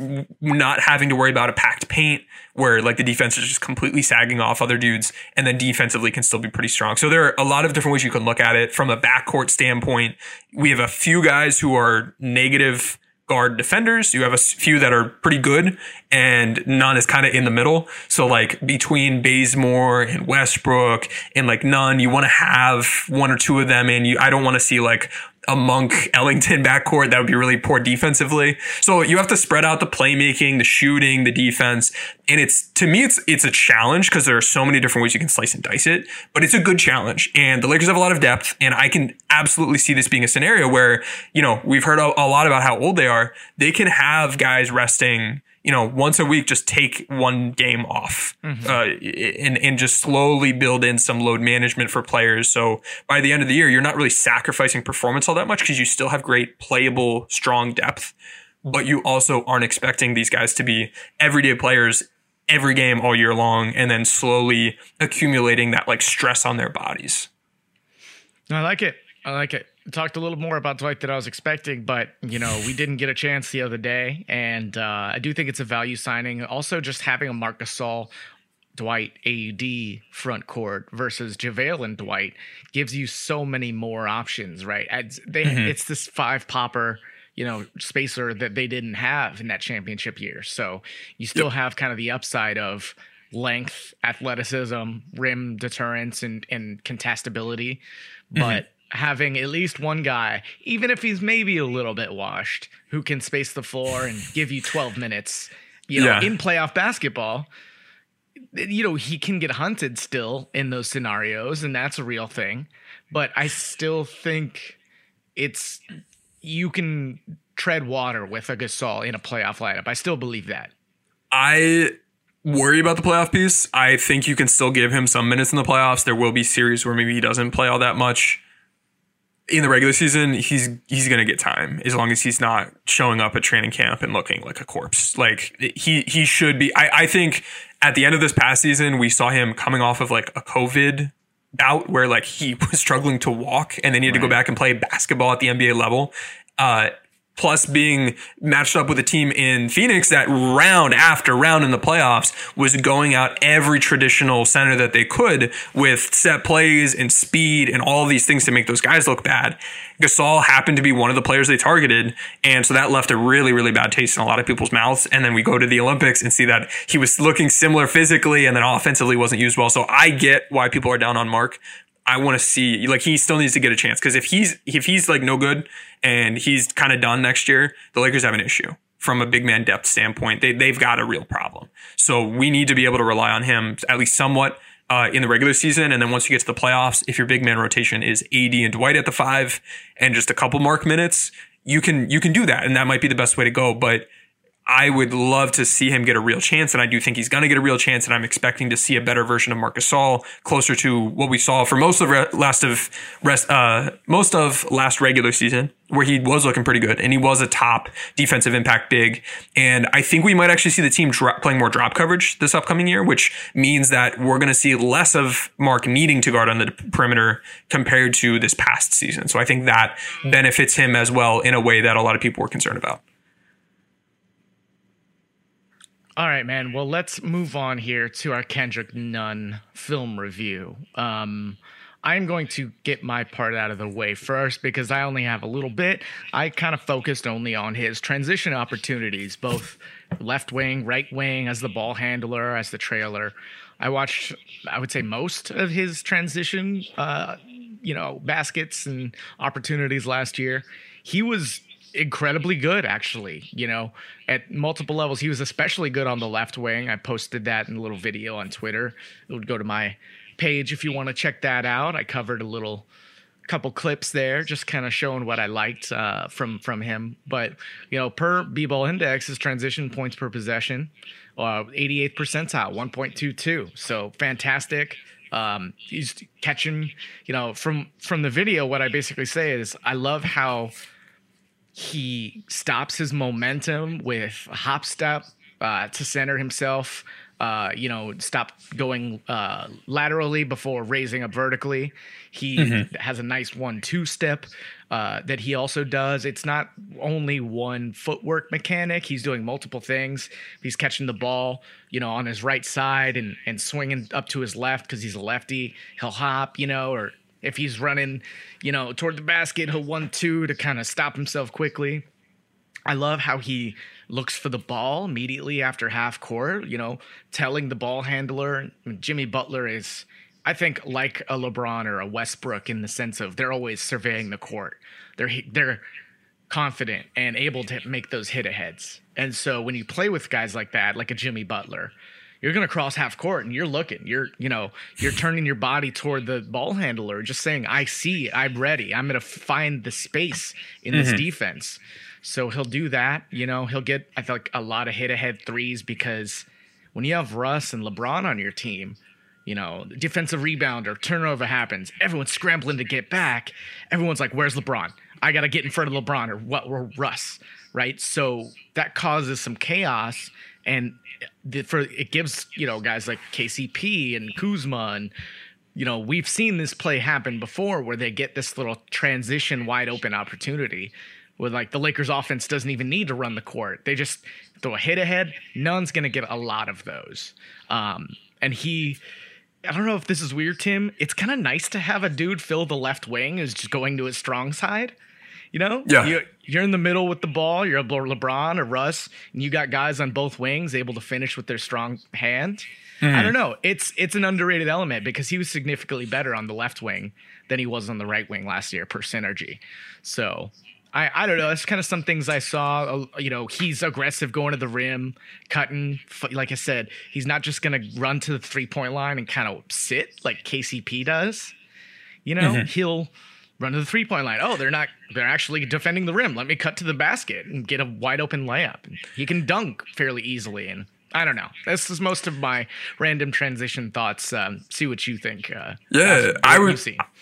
not having to worry about a packed paint where like the defense is just completely sagging off other dudes, and then defensively can still be pretty strong. So there are a lot of different ways you can look at it. From a backcourt standpoint, we have a few guys who are negative guard defenders. You have a few that are pretty good, and none is kind of in the middle. So like between Bazemore and Westbrook and like Nunn, you want to have one or two of them, and you I don't want to see like a Monk Ellington backcourt. That would be really poor defensively. So you have to spread out the playmaking, the shooting, the defense. And it's, to me, it's, it's a challenge because there are so many different ways you can slice and dice it, but it's a good challenge. And the Lakers have a lot of depth, and I can absolutely see this being a scenario where, you know, we've heard a, a lot about how old they are. They can have guys resting, you know, once a week, just take one game off mm-hmm. uh, and, and just slowly build in some load management for players. So by the end of the year, you're not really sacrificing performance all that much because you still have great playable, strong depth, but you also aren't expecting these guys to be everyday players every game all year long and then slowly accumulating that like stress on their bodies. I like it. I like it. Talked a little more about Dwight than I was expecting, but, you know, we didn't get a chance the other day, and uh, I do think it's a value signing. Also, just having a Marc Gasol, Dwight, A U D front court versus JaVale and Dwight gives you so many more options, right? As they, mm-hmm. It's this five-popper, you know, spacer that they didn't have in that championship year. So you still yep. have kind of the upside of length, athleticism, rim deterrence, and, and contestability, but mm-hmm. having at least one guy, even if he's maybe a little bit washed, who can space the floor and give you twelve minutes, you know, yeah. in playoff basketball, you know, he can get hunted still in those scenarios, and that's a real thing. But I still think it's, you can tread water with a Gasol in a playoff lineup. I still believe that. I worry about the playoff piece. I think you can still give him some minutes in the playoffs. There will be series where maybe he doesn't play all that much. In the regular season, he's he's going to get time as long as he's not showing up at training camp and looking like a corpse. Like he he should be. I, I think at the end of this past season, we saw him coming off of like a COVID bout where like he was struggling to walk and then he had right. to go back and play basketball at the N B A level. Uh, plus being matched up with a team in Phoenix that round after round in the playoffs was going out every traditional center that they could with set plays and speed and all these things to make those guys look bad. Gasol happened to be one of the players they targeted, and so that left a really, really bad taste in a lot of people's mouths. And then we go to the Olympics and see that he was looking similar physically and then offensively wasn't used well. So I get why people are down on Mark. I want to see, like, he still needs to get a chance, because if he's if he's like no good and he's kind of done next year, the Lakers have an issue from a big man depth standpoint. They they've got a real problem. So we need to be able to rely on him at least somewhat uh, in the regular season, and then once you get to the playoffs, if your big man rotation is A D and Dwight at the five and just a couple Mark minutes, you can you can do that, and that might be the best way to go. But I would love to see him get a real chance, and I do think he's going to get a real chance, and I'm expecting to see a better version of Marc Gasol, closer to what we saw for most of re- last of rest, uh, most of last regular season, where he was looking pretty good, and he was a top defensive impact big. And I think we might actually see the team dro- playing more drop coverage this upcoming year, which means that we're going to see less of Mark needing to guard on the perimeter compared to this past season. So I think that benefits him as well in a way that a lot of people were concerned about. All right, man. Well, let's move on here to our Kendrick Nunn film review. Um, I'm going to get my part out of the way first because I only have a little bit. I kind of focused only on his transition opportunities, both left wing, right wing, as the ball handler, as the trailer. I watched, I would say, most of his transition, uh, you know, baskets and opportunities last year. He was incredibly good, actually, you know, at multiple levels. He was especially good on the left wing. I posted that in a little video on Twitter. It would go to my page if you want to check that out. I covered a little couple clips there, just kind of showing what I liked uh, from from him. But, you know, per B-Ball Index, his transition points per possession, uh, eighty-eighth percentile, one point two two. So fantastic. Um, he's catching, you know, from from the video, what I basically say is I love how he stops his momentum with a hop step uh, to center himself, uh, you know, stop going uh, laterally before raising up vertically. He mm-hmm. has a nice one two step uh, that he also does. It's not only one footwork mechanic. He's doing multiple things. He's catching the ball, you know, on his right side and, and swinging up to his left because he's a lefty. He'll hop, you know, or if he's running, you know, toward the basket, he'll one two to kind of stop himself quickly. I love how he looks for the ball immediately after half court, you know, telling the ball handler. Jimmy Butler is, I think, like a LeBron or a Westbrook in the sense of they're always surveying the court. They're they're confident and able to make those hit aheads. And so when you play with guys like that, like a Jimmy Butler, you're going to cross half court and you're looking, you're, you know, you're turning your body toward the ball handler, just saying, I see, I'm ready. I'm going to find the space in this mm-hmm. defense. So he'll do that. You know, he'll get, I feel like, a lot of hit ahead threes, because when you have Russ and LeBron on your team, you know, the defensive rebound or turnover happens, everyone's scrambling to get back. Everyone's like, where's LeBron? I got to get in front of LeBron or what, or Russ, right? So that causes some chaos. And the, for it gives, you know, guys like K C P and Kuzma, and, you know, we've seen this play happen before where they get this little transition wide open opportunity where, like, the Lakers offense doesn't even need to run the court. They just throw a hit ahead. None's going to get a lot of those. Um, and he, I don't know if this is weird, Tim. It's kind of nice to have a dude fill the left wing who's just going to his strong side. You know, yeah. You're, you're in the middle with the ball. You're a LeBron or Russ, and you got guys on both wings able to finish with their strong hand. Mm-hmm. I don't know. It's it's an underrated element because he was significantly better on the left wing than he was on the right wing last year per synergy. So I, I don't know. That's kind of some things I saw. You know, he's aggressive going to the rim, cutting. Like I said, he's not just going to run to the three point line and kind of sit like K C P does. You know, mm-hmm. he'll run to the three-point line. Oh, they're not. They're actually defending the rim. Let me cut to the basket and get a wide-open layup. He can dunk fairly easily. And I don't know. This is most of my random transition thoughts. Um, see what you think. Uh, yeah, I would.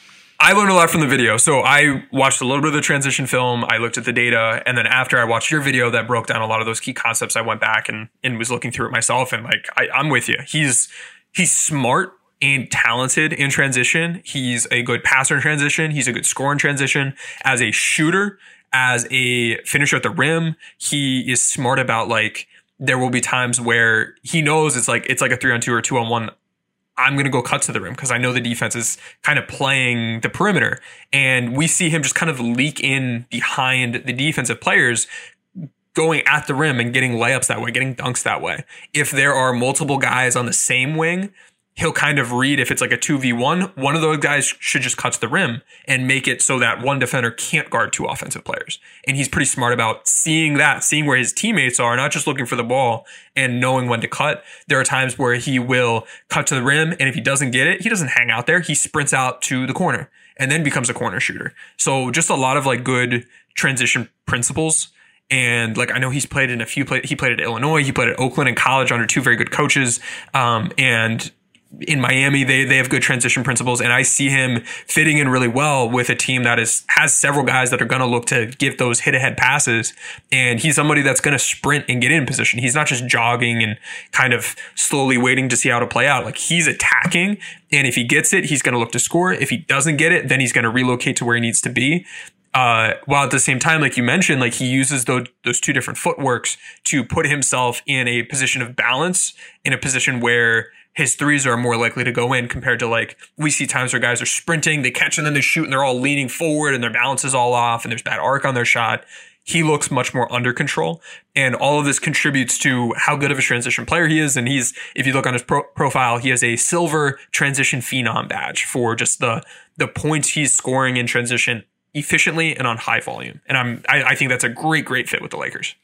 I learned a lot from the video. So I watched a little bit of the transition film. I looked at the data, and then after I watched your video that broke down a lot of those key concepts, I went back and and was looking through it myself. And like, I, I'm with you. He's he's smart and talented in transition. He's a good passer in transition. He's a good scorer in transition. As a shooter, as a finisher at the rim, he is smart about, like, there will be times where he knows it's like it's like a three on two or two on one. I'm going to go cut to the rim because I know the defense is kind of playing the perimeter. And we see him just kind of leak in behind the defensive players, going at the rim and getting layups that way, getting dunks that way. If there are multiple guys on the same wing, he'll kind of read if it's like a two v one, one of those guys should just cut to the rim and make it so that one defender can't guard two offensive players. And he's pretty smart about seeing that, seeing where his teammates are, not just looking for the ball and knowing when to cut. There are times where he will cut to the rim, and if he doesn't get it, he doesn't hang out there. He sprints out to the corner and then becomes a corner shooter. So just a lot of like good transition principles. And like, I know he's played in a few, play, he played at Illinois, he played at Oakland in college under two very good coaches. Um, and in Miami, they they have good transition principles, and I see him fitting in really well with a team that is has several guys that are going to look to give those hit-ahead passes, and he's somebody that's going to sprint and get in position. He's not just jogging and kind of slowly waiting to see how to play out. Like, he's attacking, and if he gets it, he's going to look to score. If he doesn't get it, then he's going to relocate to where he needs to be. Uh, while at the same time, like you mentioned, like he uses those, those two different footworks to put himself in a position of balance, in a position where his threes are more likely to go in compared to, like, we see times where guys are sprinting, they catch and then they shoot and they're all leaning forward and their balance is all off and there's bad arc on their shot. He looks much more under control, and all of this contributes to how good of a transition player he is. And he's, if you look on his pro- profile, he has a silver transition phenom badge for just the, the points he's scoring in transition efficiently and on high volume. And I'm, I, I think that's a great, great fit with the Lakers.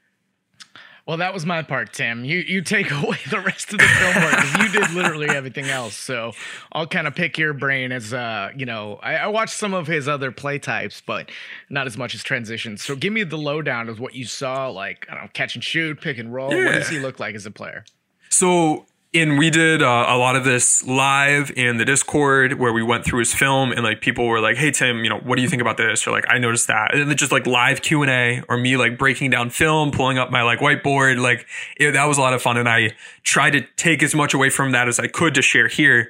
Well, that was my part, Tim. You you take away the rest of the film work because you did literally everything else. So I'll kind of pick your brain as, uh, you know, I, I watched some of his other play types, but not as much as transitions. So give me the lowdown of what you saw, like, I don't know, catch and shoot, pick and roll. Yeah. What does he look like as a player? So And we did uh, a lot of this live in the Discord where we went through his film, and like people were like, hey, Tim, you know, what do you think about this? Or like, I noticed that. And then just like live Q and A, or me like breaking down film, pulling up my like whiteboard. Like it, that was a lot of fun. And I tried to take as much away from that as I could to share here.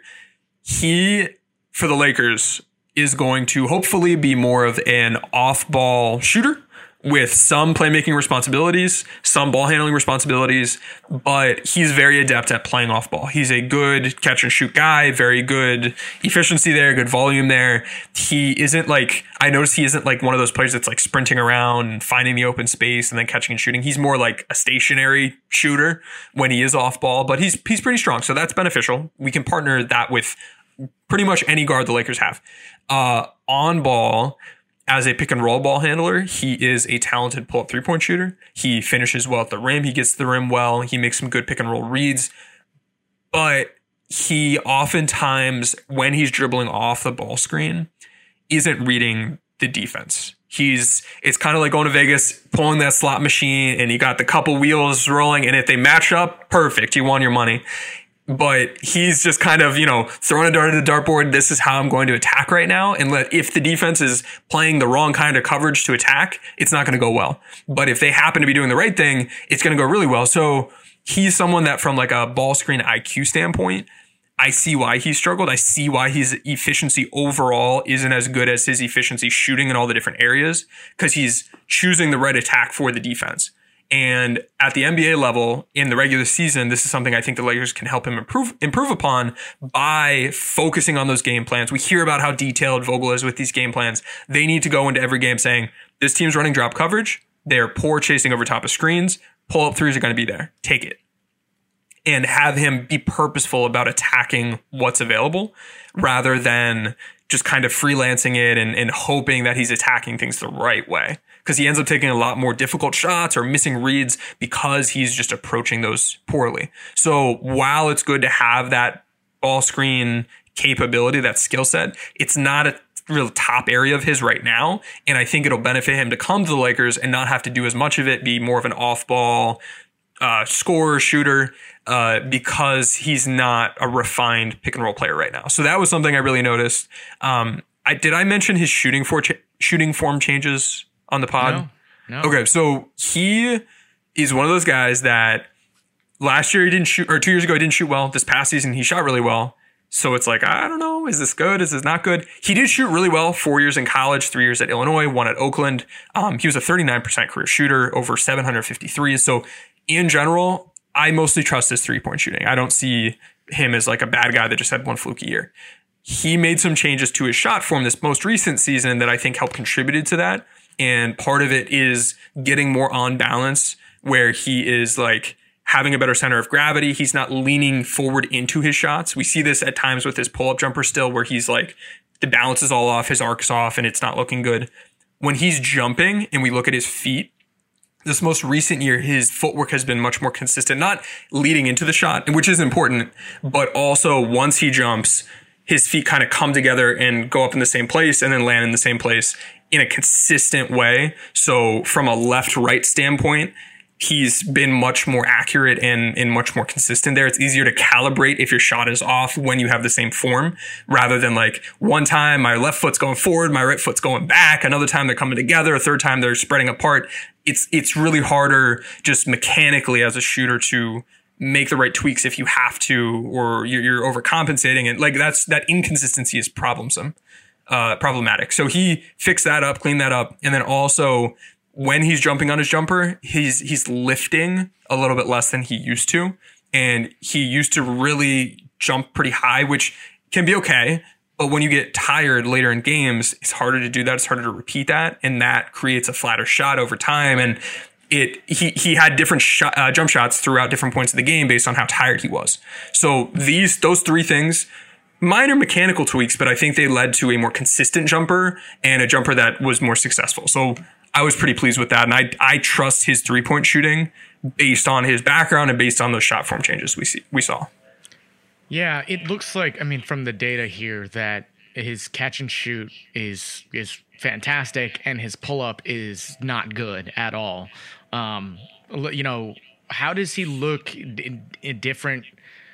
He, for the Lakers, is going to hopefully be more of an off-ball shooter with some playmaking responsibilities, some ball handling responsibilities, but he's very adept at playing off ball. He's a good catch and shoot guy, very good efficiency there, good volume there. He isn't like, I noticed he isn't like one of those players that's like sprinting around and finding the open space and then catching and shooting. He's more like a stationary shooter when he is off ball, but he's, he's pretty strong. So that's beneficial. We can partner that with pretty much any guard the Lakers have. Uh, on ball, as a pick and roll ball handler, he is a talented pull-up three-point shooter. He finishes well at the rim. He gets to the rim well. He makes some good pick and roll reads. but he oftentimes, when he's dribbling off the ball screen, isn't reading the defense. He's, it's kind of like going to Vegas, pulling that slot machine, and you got the couple wheels rolling, and if they match up, perfect, you won your money. But he's just kind of, you know, throwing a dart at the dartboard. This is how I'm going to attack right now. And let, if the defense is playing the wrong kind of coverage to attack, it's not going to go well. But if they happen to be doing the right thing, it's going to go really well. So he's someone that from like a ball screen I Q standpoint, I see why he struggled. I see why his efficiency overall isn't as good as his efficiency shooting in all the different areas, because he's choosing the right attack for the defense. And at the N B A level in the regular season, this is something I think the Lakers can help him improve improve upon by focusing on those game plans. We hear about how detailed Vogel is with these game plans. They need to go into every game saying, this team's running drop coverage. They're poor chasing over top of screens. Pull-up threes are going to be there. Take it. And have him be purposeful about attacking what's available rather than just kind of freelancing it and, and hoping that he's attacking things the right way. Because he ends up taking a lot more difficult shots or missing reads because he's just approaching those poorly. So while it's good to have that ball screen capability, that skill set, it's not a real top area of his right now. And I think it'll benefit him to come to the Lakers and not have to do as much of it, be more of an off-ball uh, scorer, shooter, uh, because he's not a refined pick and roll player right now. So that was something I really noticed. Um, I did I mention his shooting for ch- shooting form changes on the pod? No, no. Okay, so he is one of those guys that last year he didn't shoot, or two years ago he didn't shoot well. This past season he shot really well. So it's like, I don't know, is this good? Is this not good? He did shoot really well, four years in college, three years at Illinois, one at Oakland. Um, he was a thirty-nine percent career shooter, over seven hundred fifty threes. So in general, I mostly trust his three-point shooting. I don't see him as like a bad guy that just had one fluky year. He made some changes to his shot form this most recent season that I think helped contributed to that. And part of it is getting more on balance, where he is like having a better center of gravity. He's not leaning forward into his shots. We see this at times with his pull-up jumper still, where he's like, the balance is all off, his arc's off, and it's not looking good. When he's jumping and we look at his feet, this most recent year, his footwork has been much more consistent, not leading into the shot, which is important, but also once he jumps, his feet kind of come together and go up in the same place and then land in the same place in a consistent way. So from a left-right standpoint, he's been much more accurate and, and much more consistent there. It's easier to calibrate if your shot is off when you have the same form, rather than like one time my left foot's going forward, my right foot's going back, another time they're coming together, a third time they're spreading apart. It's it's really harder just mechanically as a shooter to make the right tweaks if you have to, or you're, you're overcompensating. And like that's that inconsistency is problemsome, uh, problematic. So he fixed that up, cleaned that up, and then also, when he's jumping on his jumper, he's he's lifting a little bit less than he used to. And he used to really jump pretty high, which can be okay. But when you get tired later in games, it's harder to do that. It's harder to repeat that. And that creates a flatter shot over time. And it he he had different shot, uh, jump shots throughout different points of the game based on how tired he was. So these those three things, minor mechanical tweaks, but I think they led to a more consistent jumper and a jumper that was more successful. So I was pretty pleased with that. And I I trust his three-point shooting based on his background and based on those shot form changes we see we saw. Yeah, it looks like, I mean, from the data here, that his catch and shoot is is fantastic and his pull-up is not good at all. Um, you know, how does he look in, in different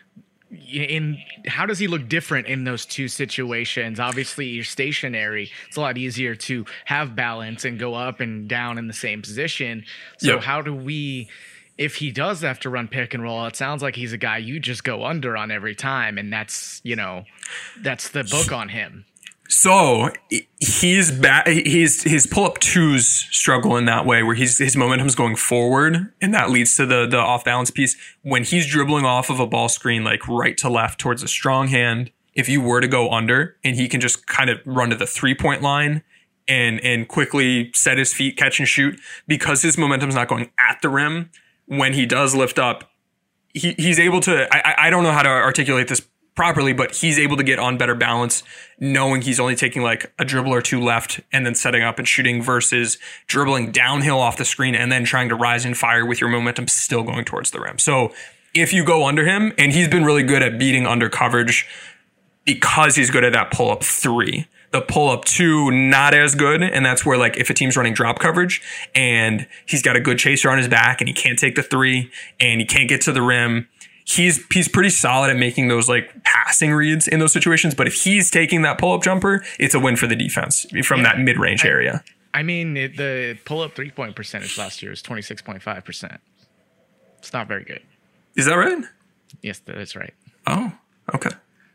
in how does he look different in those two situations? Obviously, you're stationary. It's a lot easier to have balance and go up and down in the same position. So yep. How do we, if he does have to run pick and roll, it sounds like he's a guy you just go under on every time, and that's, you know, that's the book on him. So he's back. He's his pull up twos struggle in that way, where he's his momentum's going forward, and that leads to the the off balance piece. When he's dribbling off of a ball screen, like right to left towards a strong hand, if you were to go under, and he can just kind of run to the three point line and and quickly set his feet, catch and shoot, because his momentum's not going at the rim. When he does lift up, he he's able to. I I don't know how to articulate this properly, but he's able to get on better balance, knowing he's only taking like a dribble or two left and then setting up and shooting, versus dribbling downhill off the screen and then trying to rise and fire with your momentum still going towards the rim. So if you go under him, and he's been really good at beating under coverage because he's good at that pull-up three. The pull-up two, not as good, and that's where, like, if a team's running drop coverage and he's got a good chaser on his back and he can't take the three and he can't get to the rim, he's he's pretty solid at making those, like, passing reads in those situations. But if he's taking that pull-up jumper, it's a win for the defense from yeah, that mid-range I, area. I mean, it, the pull-up three-point percentage last year is twenty-six point five percent. It's not very good. Is that right? Yes, that's right. Oh, okay.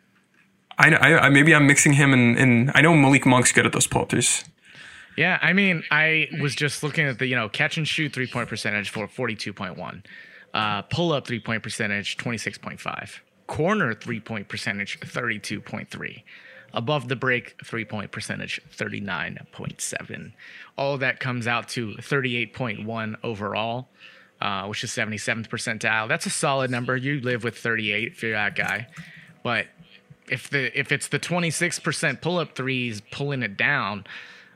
I, I, I maybe I'm mixing him and, and I know Malik Monk's good at those pull-up threes. Yeah, I mean, I was just looking at the, you know, catch and shoot three-point percentage for forty-two point one. Uh, pull-up three-point percentage, twenty-six point five. Corner three-point percentage, thirty-two point three. Above the break, three-point percentage, thirty-nine point seven. All of that comes out to thirty-eight point one overall, uh, which is seventy-seventh percentile. That's a solid number. You live with thirty-eight if you're that guy. But if the if it's the twenty-six percent pull-up threes pulling it down,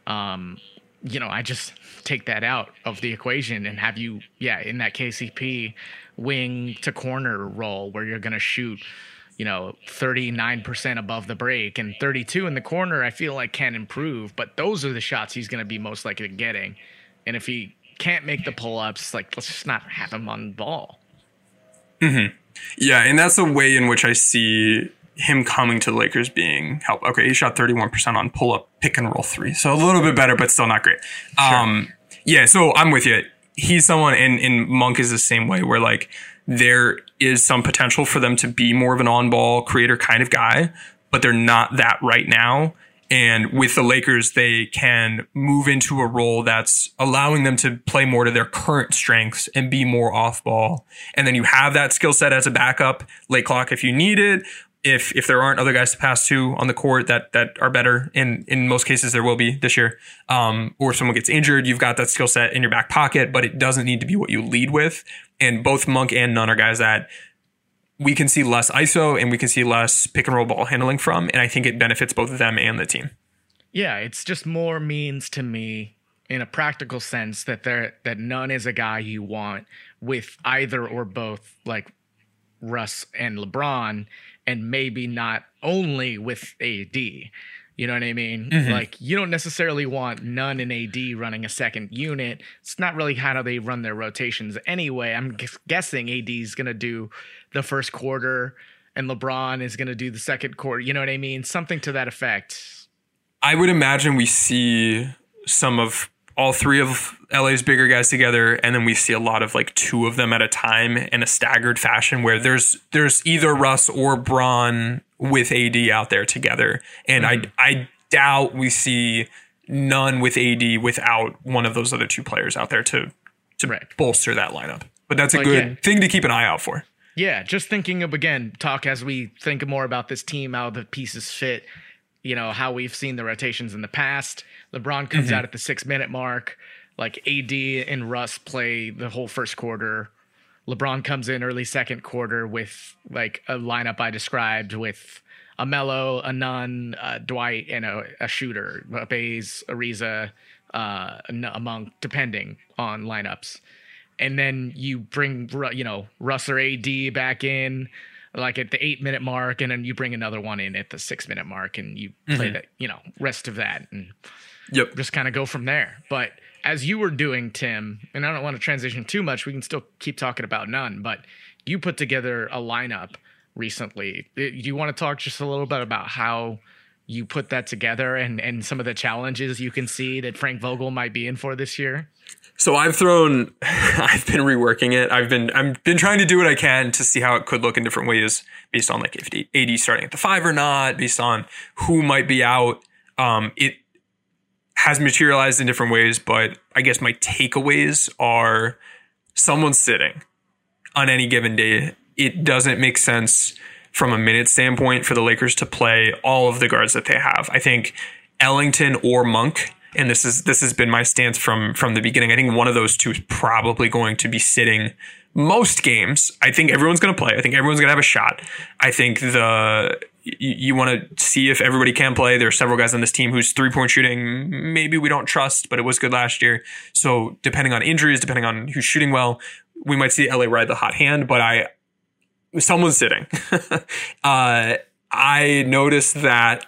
um, you know, I just take that out of the equation and have you, yeah, in that K C P wing to corner role where you're going to shoot, you know, thirty-nine percent above the break and thirty-two in the corner, I feel like can improve. But those are the shots he's going to be most likely getting. And if he can't make the pull-ups, like, let's just not have him on the ball. Mm-hmm. Yeah, and that's a way in which I see him coming to the Lakers being help. Okay, he shot thirty-one percent on pull-up pick and roll three. So a little bit better, but still not great. Sure. Um, yeah, so I'm with you. He's someone, and, and Monk is the same way, where, like, there is some potential for them to be more of an on-ball creator kind of guy, but they're not that right now. And with the Lakers, they can move into a role that's allowing them to play more to their current strengths and be more off-ball. And then you have that skill set as a backup, late clock if you need it. If if there aren't other guys to pass to on the court that that are better, and in most cases there will be this year, um, or if someone gets injured, you've got that skill set in your back pocket, but it doesn't need to be what you lead with. And both Monk and Nunn are guys that we can see less I S O and we can see less pick and roll ball handling from, and I think it benefits both of them and the team. Yeah, it's just more means to me in a practical sense that there that Nunn is a guy you want with either or both, like Russ and LeBron, and maybe not only with A D. You know what I mean? Mm-hmm. Like, you don't necessarily want Nunn and A D running a second unit. It's not really how they run their rotations anyway. I'm gu- guessing A D is going to do the first quarter and LeBron is going to do the second quarter. You know what I mean? Something to that effect. I would imagine we see some of all three of L A's bigger guys together, and then we see a lot of, like, two of them at a time in a staggered fashion where there's there's either Russ or Bron with A D out there together. And mm-hmm. I I doubt we see Nunn with A D without one of those other two players out there to to right. bolster that lineup. But that's a like, good yeah. thing to keep an eye out for. Yeah, just thinking of, again, talk as we think more about this team, how the pieces fit, you know, how we've seen the rotations in the past. LeBron comes mm-hmm. out at the six-minute mark. Like, A D and Russ play the whole first quarter. LeBron comes in early second quarter with, like, a lineup I described with a Melo, a Nunn, a Dwight, and a, a shooter, a Baze, Ariza, uh, a Monk, depending on lineups. And then you bring, you know, Russ or A D back in, like, at the eight-minute mark, and then you bring another one in at the six-minute mark, and you mm-hmm. play the, you know, rest of that. And yep. just kind of go from there. But as you were doing, Tim, and I don't want to transition too much, we can still keep talking about Nunn, but you put together a lineup recently. Do you want to talk just a little bit about how you put that together and, and some of the challenges you can see that Frank Vogel might be in for this year? So I've thrown, I've been reworking it. I've been, I've been trying to do what I can to see how it could look in different ways based on, like, if A D starting at the five or not, based on who might be out. Um, it has materialized in different ways, but I guess my takeaways are someone sitting on any given day. It doesn't make sense from a minute standpoint for the Lakers to play all of the guards that they have. I think Ellington or Monk, and this is this has been my stance from from the beginning, I think one of those two is probably going to be sitting most games. I think everyone's going to play. I think everyone's going to have a shot. I think the you, you want to see if everybody can play. There are several guys on this team whose three-point shooting maybe we don't trust, but it was good last year. So depending on injuries, depending on who's shooting well, we might see L A ride the hot hand. But I someone's sitting. uh, I noticed that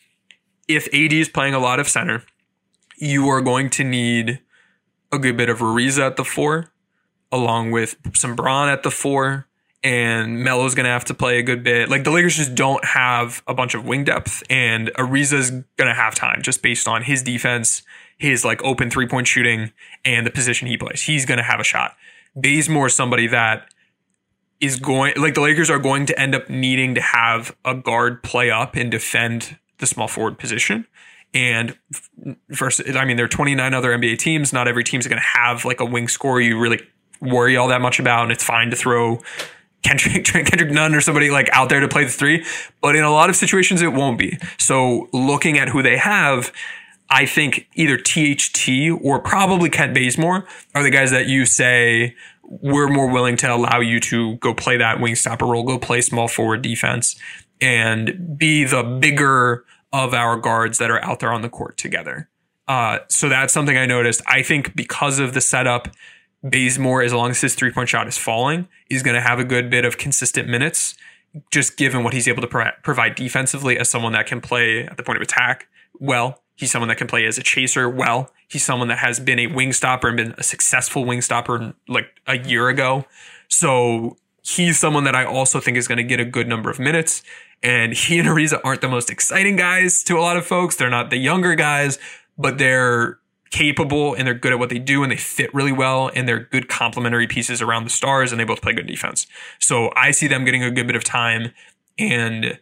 if A D is playing a lot of center, you are going to need a good bit of Ariza at the four, along with some Braun at the four, and Melo's going to have to play a good bit. Like, the Lakers just don't have a bunch of wing depth, and Ariza's going to have time just based on his defense, his like open three-point shooting, and the position he plays. He's going to have a shot. Bazemore is somebody that is going, like, the Lakers are going to end up needing to have a guard play up and defend the small forward position. And first, I mean, there are twenty-nine other N B A teams. Not every team's going to have like a wing scorer you really worry all that much about. And it's fine to throw Kendrick, Kendrick Nunn or somebody like out there to play the three. But in a lot of situations, it won't be. So looking at who they have, I think either T H T or probably Kent Bazemore are the guys that you say, we're more willing to allow you to go play that wing stopper role, go play small forward defense, and be the bigger of our guards that are out there on the court together. Uh, so that's something I noticed. I think because of the setup, Bazemore, as long as his three-point shot is falling, is going to have a good bit of consistent minutes, just given what he's able to pro- provide defensively as someone that can play at the point of attack well. He's someone that can play as a chaser well. He's someone that has been a wing stopper and been a successful wing stopper like a year ago. So he's someone that I also think is going to get a good number of minutes. And he and Ariza aren't the most exciting guys to a lot of folks. They're not the younger guys, but they're capable and they're good at what they do and they fit really well and they're good complementary pieces around the stars and they both play good defense. So I see them getting a good bit of time, and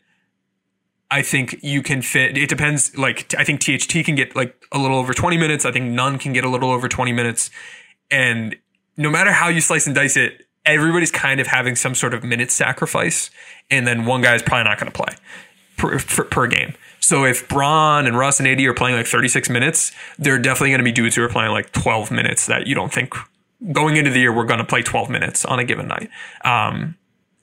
I think you can fit, it depends, like I think T H T can get like a little over twenty minutes. I think Nunn can get a little over twenty minutes. And no matter how you slice and dice it, everybody's kind of having some sort of minute sacrifice, and then one guy is probably not going to play per, per, per game. So if Braun and Russ and A D are playing like thirty-six minutes, there are definitely going to be dudes who are playing like twelve minutes that you don't think going into the year we're going to play twelve minutes on a given night. Um,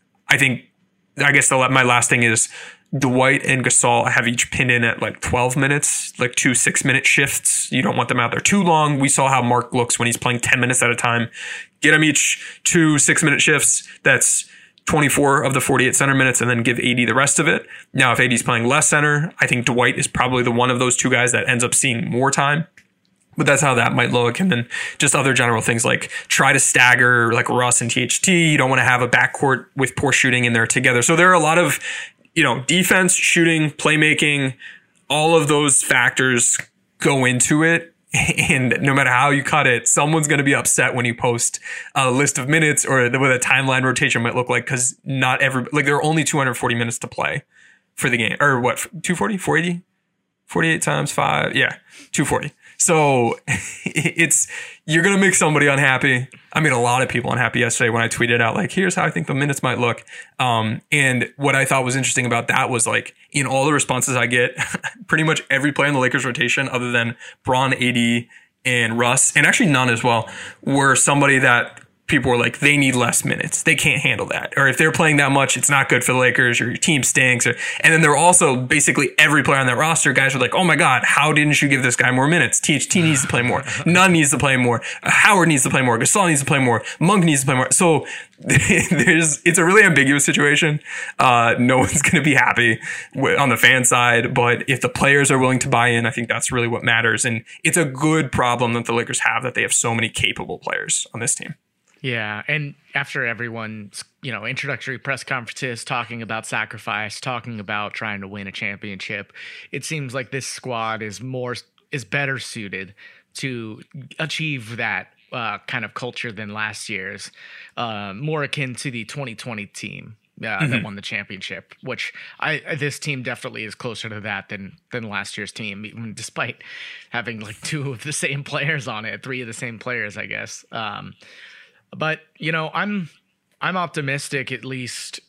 I think, I guess the, my last thing is Dwight and Gasol have each pinned in at like twelve minutes, like two six minute shifts. You don't want them out there too long. We saw how Mark looks when he's playing ten minutes at a time. Get them each two six minute shifts. That's twenty-four of the forty-eight center minutes, and then give A D the rest of it. Now, if A D's playing less center, I think Dwight is probably the one of those two guys that ends up seeing more time. But that's how that might look. And then just other general things like try to stagger like Russ and T H T. You don't want to have a backcourt with poor shooting in there together. So there are a lot of, you know, defense, shooting, playmaking, all of those factors go into it. And no matter how you cut it, someone's going to be upset when you post a list of minutes or what a timeline rotation might look like, because not every, like there are only two hundred forty minutes to play for the game. Or what, two forty, four eighty? forty-eight times five. Yeah, two forty. So it's, you're going to make somebody unhappy. I made a lot of people unhappy yesterday when I tweeted out, like, here's how I think the minutes might look. Um, and what I thought was interesting about that was, like, in all the responses I get, pretty much every player in the Lakers rotation, other than Braun, A D, and Russ, and actually Nunn as well, were somebody that people were like, they need less minutes. They can't handle that. Or if they're playing that much, it's not good for the Lakers, or your team stinks. Or, and then there were also basically every player on that roster, guys were like, oh my God, how didn't you give this guy more minutes? T H T needs to play more. Nunn needs to play more. Howard needs to play more. Gasol needs to play more. Monk needs to play more. So there's, it's a really ambiguous situation. Uh, no one's going to be happy with, on the fan side, but if the players are willing to buy in, I think that's really what matters. And it's a good problem that the Lakers have, that they have so many capable players on this team. Yeah, and after everyone's, you know, introductory press conferences talking about sacrifice, talking about trying to win a championship, it seems like this squad is more is better suited to achieve that uh, kind of culture than last year's, uh, more akin to the twenty twenty team uh, mm-hmm. that won the championship. Which I this team definitely is closer to that than than last year's team, even despite having like two of the same players on it, three of the same players, I guess. Um, But, you know, I'm I'm optimistic, at least.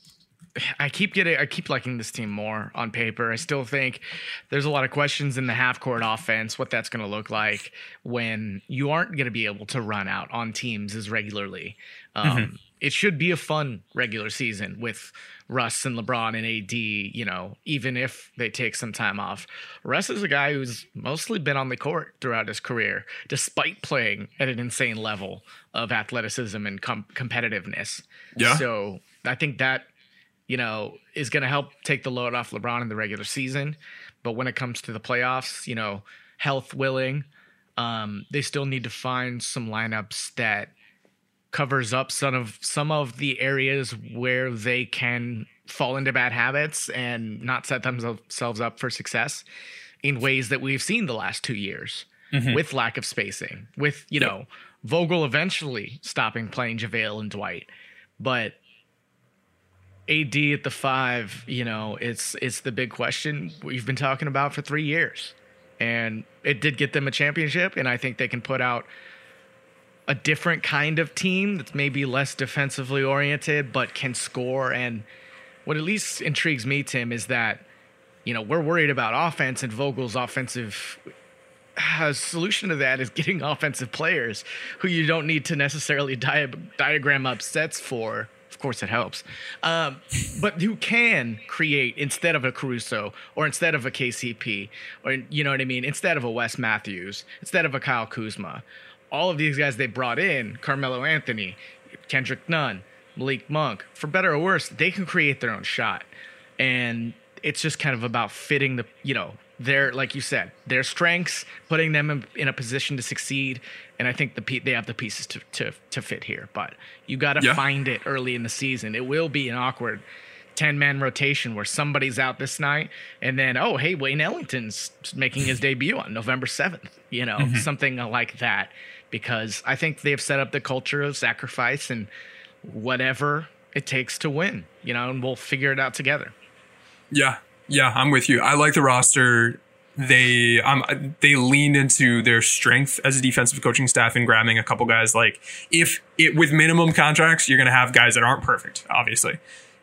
I keep getting I keep liking this team more on paper. I still think there's a lot of questions in the half court offense, what that's going to look like when you aren't going to be able to run out on teams as regularly. Um, mm-hmm. It should be a fun regular season with Russ and LeBron and A D, you know, even if they take some time off. Russ is a guy who's mostly been on the court throughout his career, despite playing at an insane level of athleticism and com- competitiveness. Yeah. So I think that you know, is going to help take the load off LeBron in the regular season. But when it comes to the playoffs, you know, health willing, um, they still need to find some lineups that covers up some of some of the areas where they can fall into bad habits and not set themselves up for success in ways that we've seen the last two years mm-hmm. with lack of spacing, with, you yep. know, Vogel eventually stopping playing JaVale and Dwight. But A D at the five, you know, it's it's the big question we've been talking about for three years. And it did get them a championship, and I think they can put out a different kind of team that's maybe less defensively oriented but can score. And what at least intrigues me, Tim, is that, you know, we're worried about offense, and Vogel's offensive uh, solution to that is getting offensive players who you don't need to necessarily dia- diagram up sets for. Of course it helps. Um, but who can create instead of a Caruso or instead of a K C P or, you know what I mean, instead of a Wes Matthews, instead of a Kyle Kuzma. All of these guys they brought in, Carmelo Anthony, Kendrick Nunn, Malik Monk, for better or worse, they can create their own shot. And it's just kind of about fitting the, you know, their, like you said, their strengths, putting them in, in a position to succeed. And I think the they have the pieces to to, to fit here. But you got to yeah. find it early in the season. It will be an awkward ten-man rotation where somebody's out this night, and then, oh, hey, Wayne Ellington's making his debut on November seventh, you know, mm-hmm. something like that. Because I think they've set up the culture of sacrifice and whatever it takes to win, you know, and we'll figure it out together. Yeah, yeah, I'm with you. I like the roster. They um they leaned into their strength as a defensive coaching staff in grabbing a couple guys. Like, if it with minimum contracts, you're going to have guys that aren't perfect, obviously.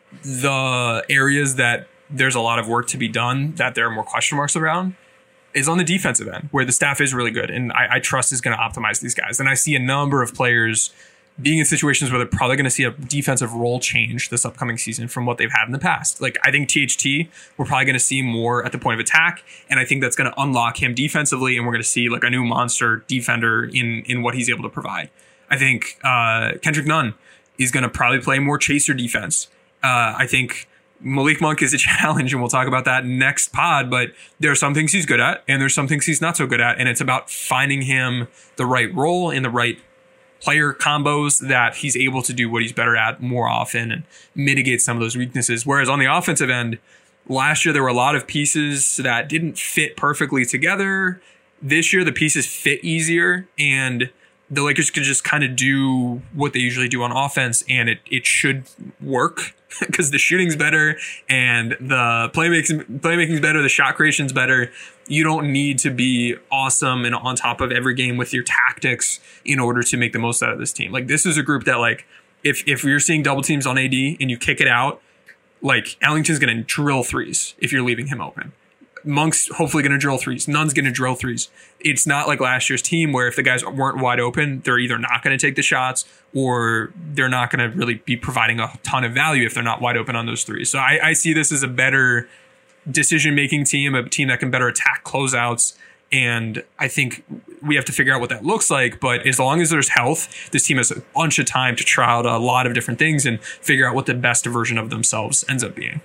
The areas that there's a lot of work to be done, that there are more question marks around, is on the defensive end, where the staff is really good. And I, I trust is going to optimize these guys. And I see a number of players being in situations where they're probably going to see a defensive role change this upcoming season from what they've had in the past. Like, I think T H T, we're probably going to see more at the point of attack. And I think that's going to unlock him defensively. And we're going to see like a new monster defender in, in what he's able to provide. I think uh, Kendrick Nunn is going to probably play more chaser defense. Uh, I think Malik Monk is a challenge, and we'll talk about that next pod, but there are some things he's good at, and there's some things he's not so good at, and it's about finding him the right role in the right player combos that he's able to do what he's better at more often and mitigate some of those weaknesses. Whereas on the offensive end, last year there were a lot of pieces that didn't fit perfectly together. This year the pieces fit easier, and the Lakers could just kind of do what they usually do on offense, and it it should work because the shooting's better and the playmaking playmaking's better, the shot creation's better. You don't need to be awesome and on top of every game with your tactics in order to make the most out of this team. Like, this is a group that, like, if if you're seeing double teams on A D and you kick it out, like, Ellington's going to drill threes if you're leaving him open. Monk's hopefully going to drill threes. Nunn's going to drill threes. It's not like last year's team where if the guys weren't wide open, they're either not going to take the shots or they're not going to really be providing a ton of value if they're not wide open on those threes. So I, I see this as a better decision-making team, a team that can better attack closeouts. And I think we have to figure out what that looks like. But as long as there's health, this team has a bunch of time to try out a lot of different things and figure out what the best version of themselves ends up being.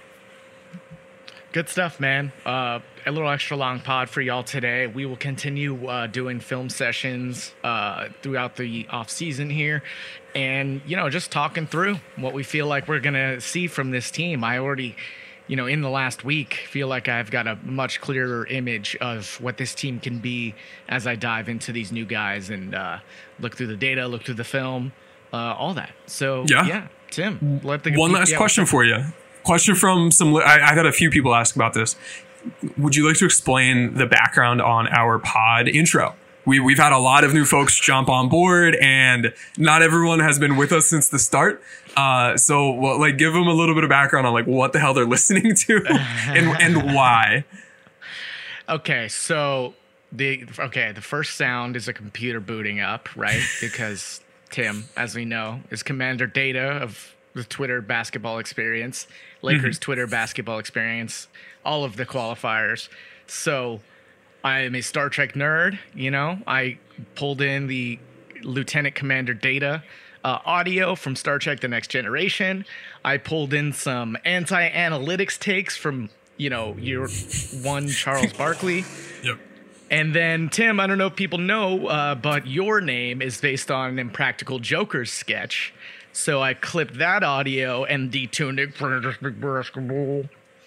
Good stuff, man. Uh, a little extra long pod for y'all today. We will continue uh, doing film sessions uh, throughout the off season here, and you know, just talking through what we feel like we're gonna see from this team. I already, you know, in the last week, feel like I've got a much clearer image of what this team can be as I dive into these new guys and uh, look through the data, look through the film, uh, all that. So yeah, yeah Tim. Let the one last question for you. Question from some, I, I've had a few people ask about this. Would you like to explain the background on our pod intro? We, we've had a lot of new folks jump on board, and not everyone has been with us since the start. Uh, so, well, like, give them a little bit of background on like what the hell they're listening to and and why. Okay, so the okay, the first sound is a computer booting up, right? Because Tim, as we know, is Commander Data of the Twitter basketball experience, Lakers mm-hmm. Twitter basketball experience, all of the qualifiers. So I'm a Star Trek nerd, you know. I pulled in the Lieutenant Commander Data uh, audio from Star Trek The Next Generation. I pulled in some anti-analytics takes from, you know, your one Charles Barkley. Yep. And then, Tim, I don't know if people know, uh, but your name is based on an Impractical Jokers sketch. So I clipped that audio and detuned it for just big basketball.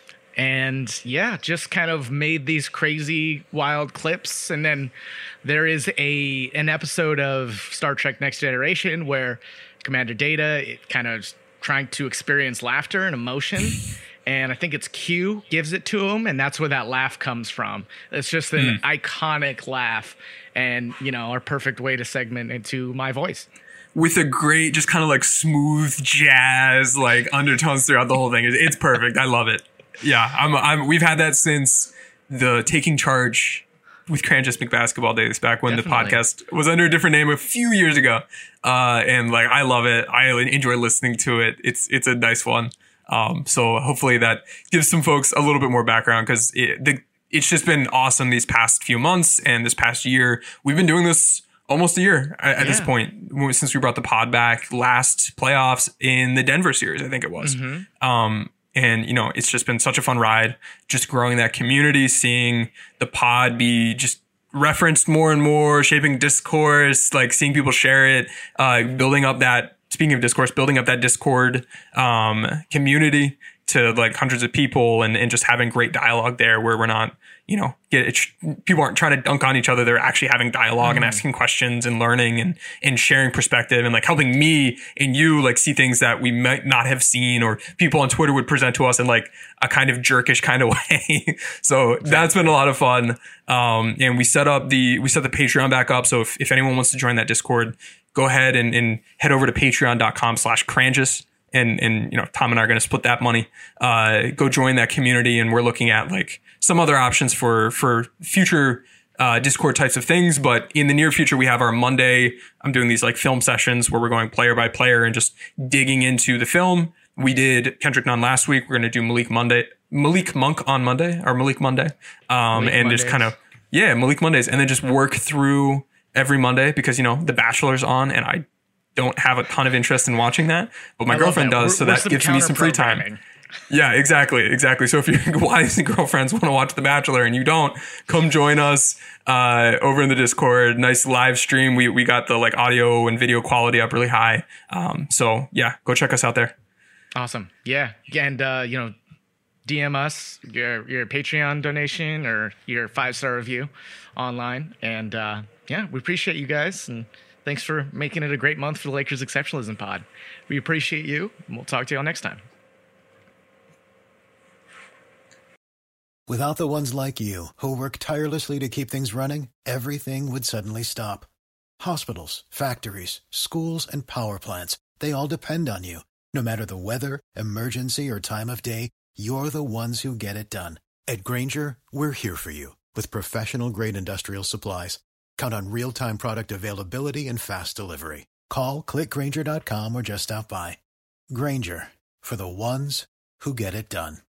And yeah, just kind of made these crazy, wild clips. And then there is a an episode of Star Trek Next Generation where Commander Data it kind of trying to experience laughter and emotion. And I think it's Q gives it to him. And that's where that laugh comes from. It's just an mm. iconic laugh and, you know, our perfect way to segment into my voice. With a great, just kind of like smooth jazz, like undertones throughout the whole thing. It's perfect. I love it. Yeah, I'm, I'm. We've had that since the Taking Charge with Cranjus McBasketball days, back when Definitely. the podcast was under a different name a few years ago. Uh, and like, I love it. I enjoy listening to it. It's it's a nice one. Um, so hopefully that gives some folks a little bit more background because it, the, it's just been awesome these past few months and this past year. We've been doing this almost a year at, yeah. at this point since we brought the pod back last playoffs in the Denver series, I think it was. Mm-hmm. Um, And, you know, it's just been such a fun ride, just growing that community, seeing the pod be just referenced more and more, shaping discourse, like seeing people share it, uh, building up that, speaking of discourse, building up that Discord um, community to like hundreds of people and, and just having great dialogue there where we're not, you know, get it, people aren't trying to dunk on each other. They're actually having dialogue mm. and asking questions and learning and, and sharing perspective and like helping me and you like see things that we might not have seen or people on Twitter would present to us in like a kind of jerkish kind of way. So that's been a lot of fun. Um, and we set up the, we set the Patreon back up. So if, if anyone wants to join that Discord, go ahead and, and head over to patreon.com slash Cranjus. And, and, you know, Tom and I are going to split that money, uh, go join that community. And we're looking at like some other options for, for future, uh, Discord types of things. But in the near future, we have our Monday. I'm doing these like film sessions where we're going player by player and just digging into the film. We did Kendrick Nunn last week. We're going to do Malik Monday, Malik Monk on Monday or Malik Monday. Um, Malik and Mondays. Just kind of, yeah, Malik Mondays. And then just work through every Monday because, you know, The Bachelor's on and I don't have a ton of interest in watching that, but my I girlfrind does, we're, so that gives me some free time. Yeah, exactly, exactly. So if your wives and girlfriends want to watch The Bachelor and you don't, come join us uh, over in the Discord. Nice live stream. We we got the like audio and video quality up really high. Um, so yeah, go check us out there. Awesome. Yeah, and uh, you know, D M us your your Patreon donation or your five star review online, and uh, yeah, we appreciate you guys and. Thanks for making it a great month for the Lakers Exceptionalism Pod. We appreciate you, and we'll talk to you all next time. Without the ones like you, who work tirelessly to keep things running, everything would suddenly stop. Hospitals, factories, schools, and power plants, they all depend on you. No matter the weather, emergency, or time of day, you're the ones who get it done. At Grainger, we're here for you with professional-grade industrial supplies. Count on real-time product availability and fast delivery. Call, click Grainger dot com or just stop by. Grainger, for the ones who get it done.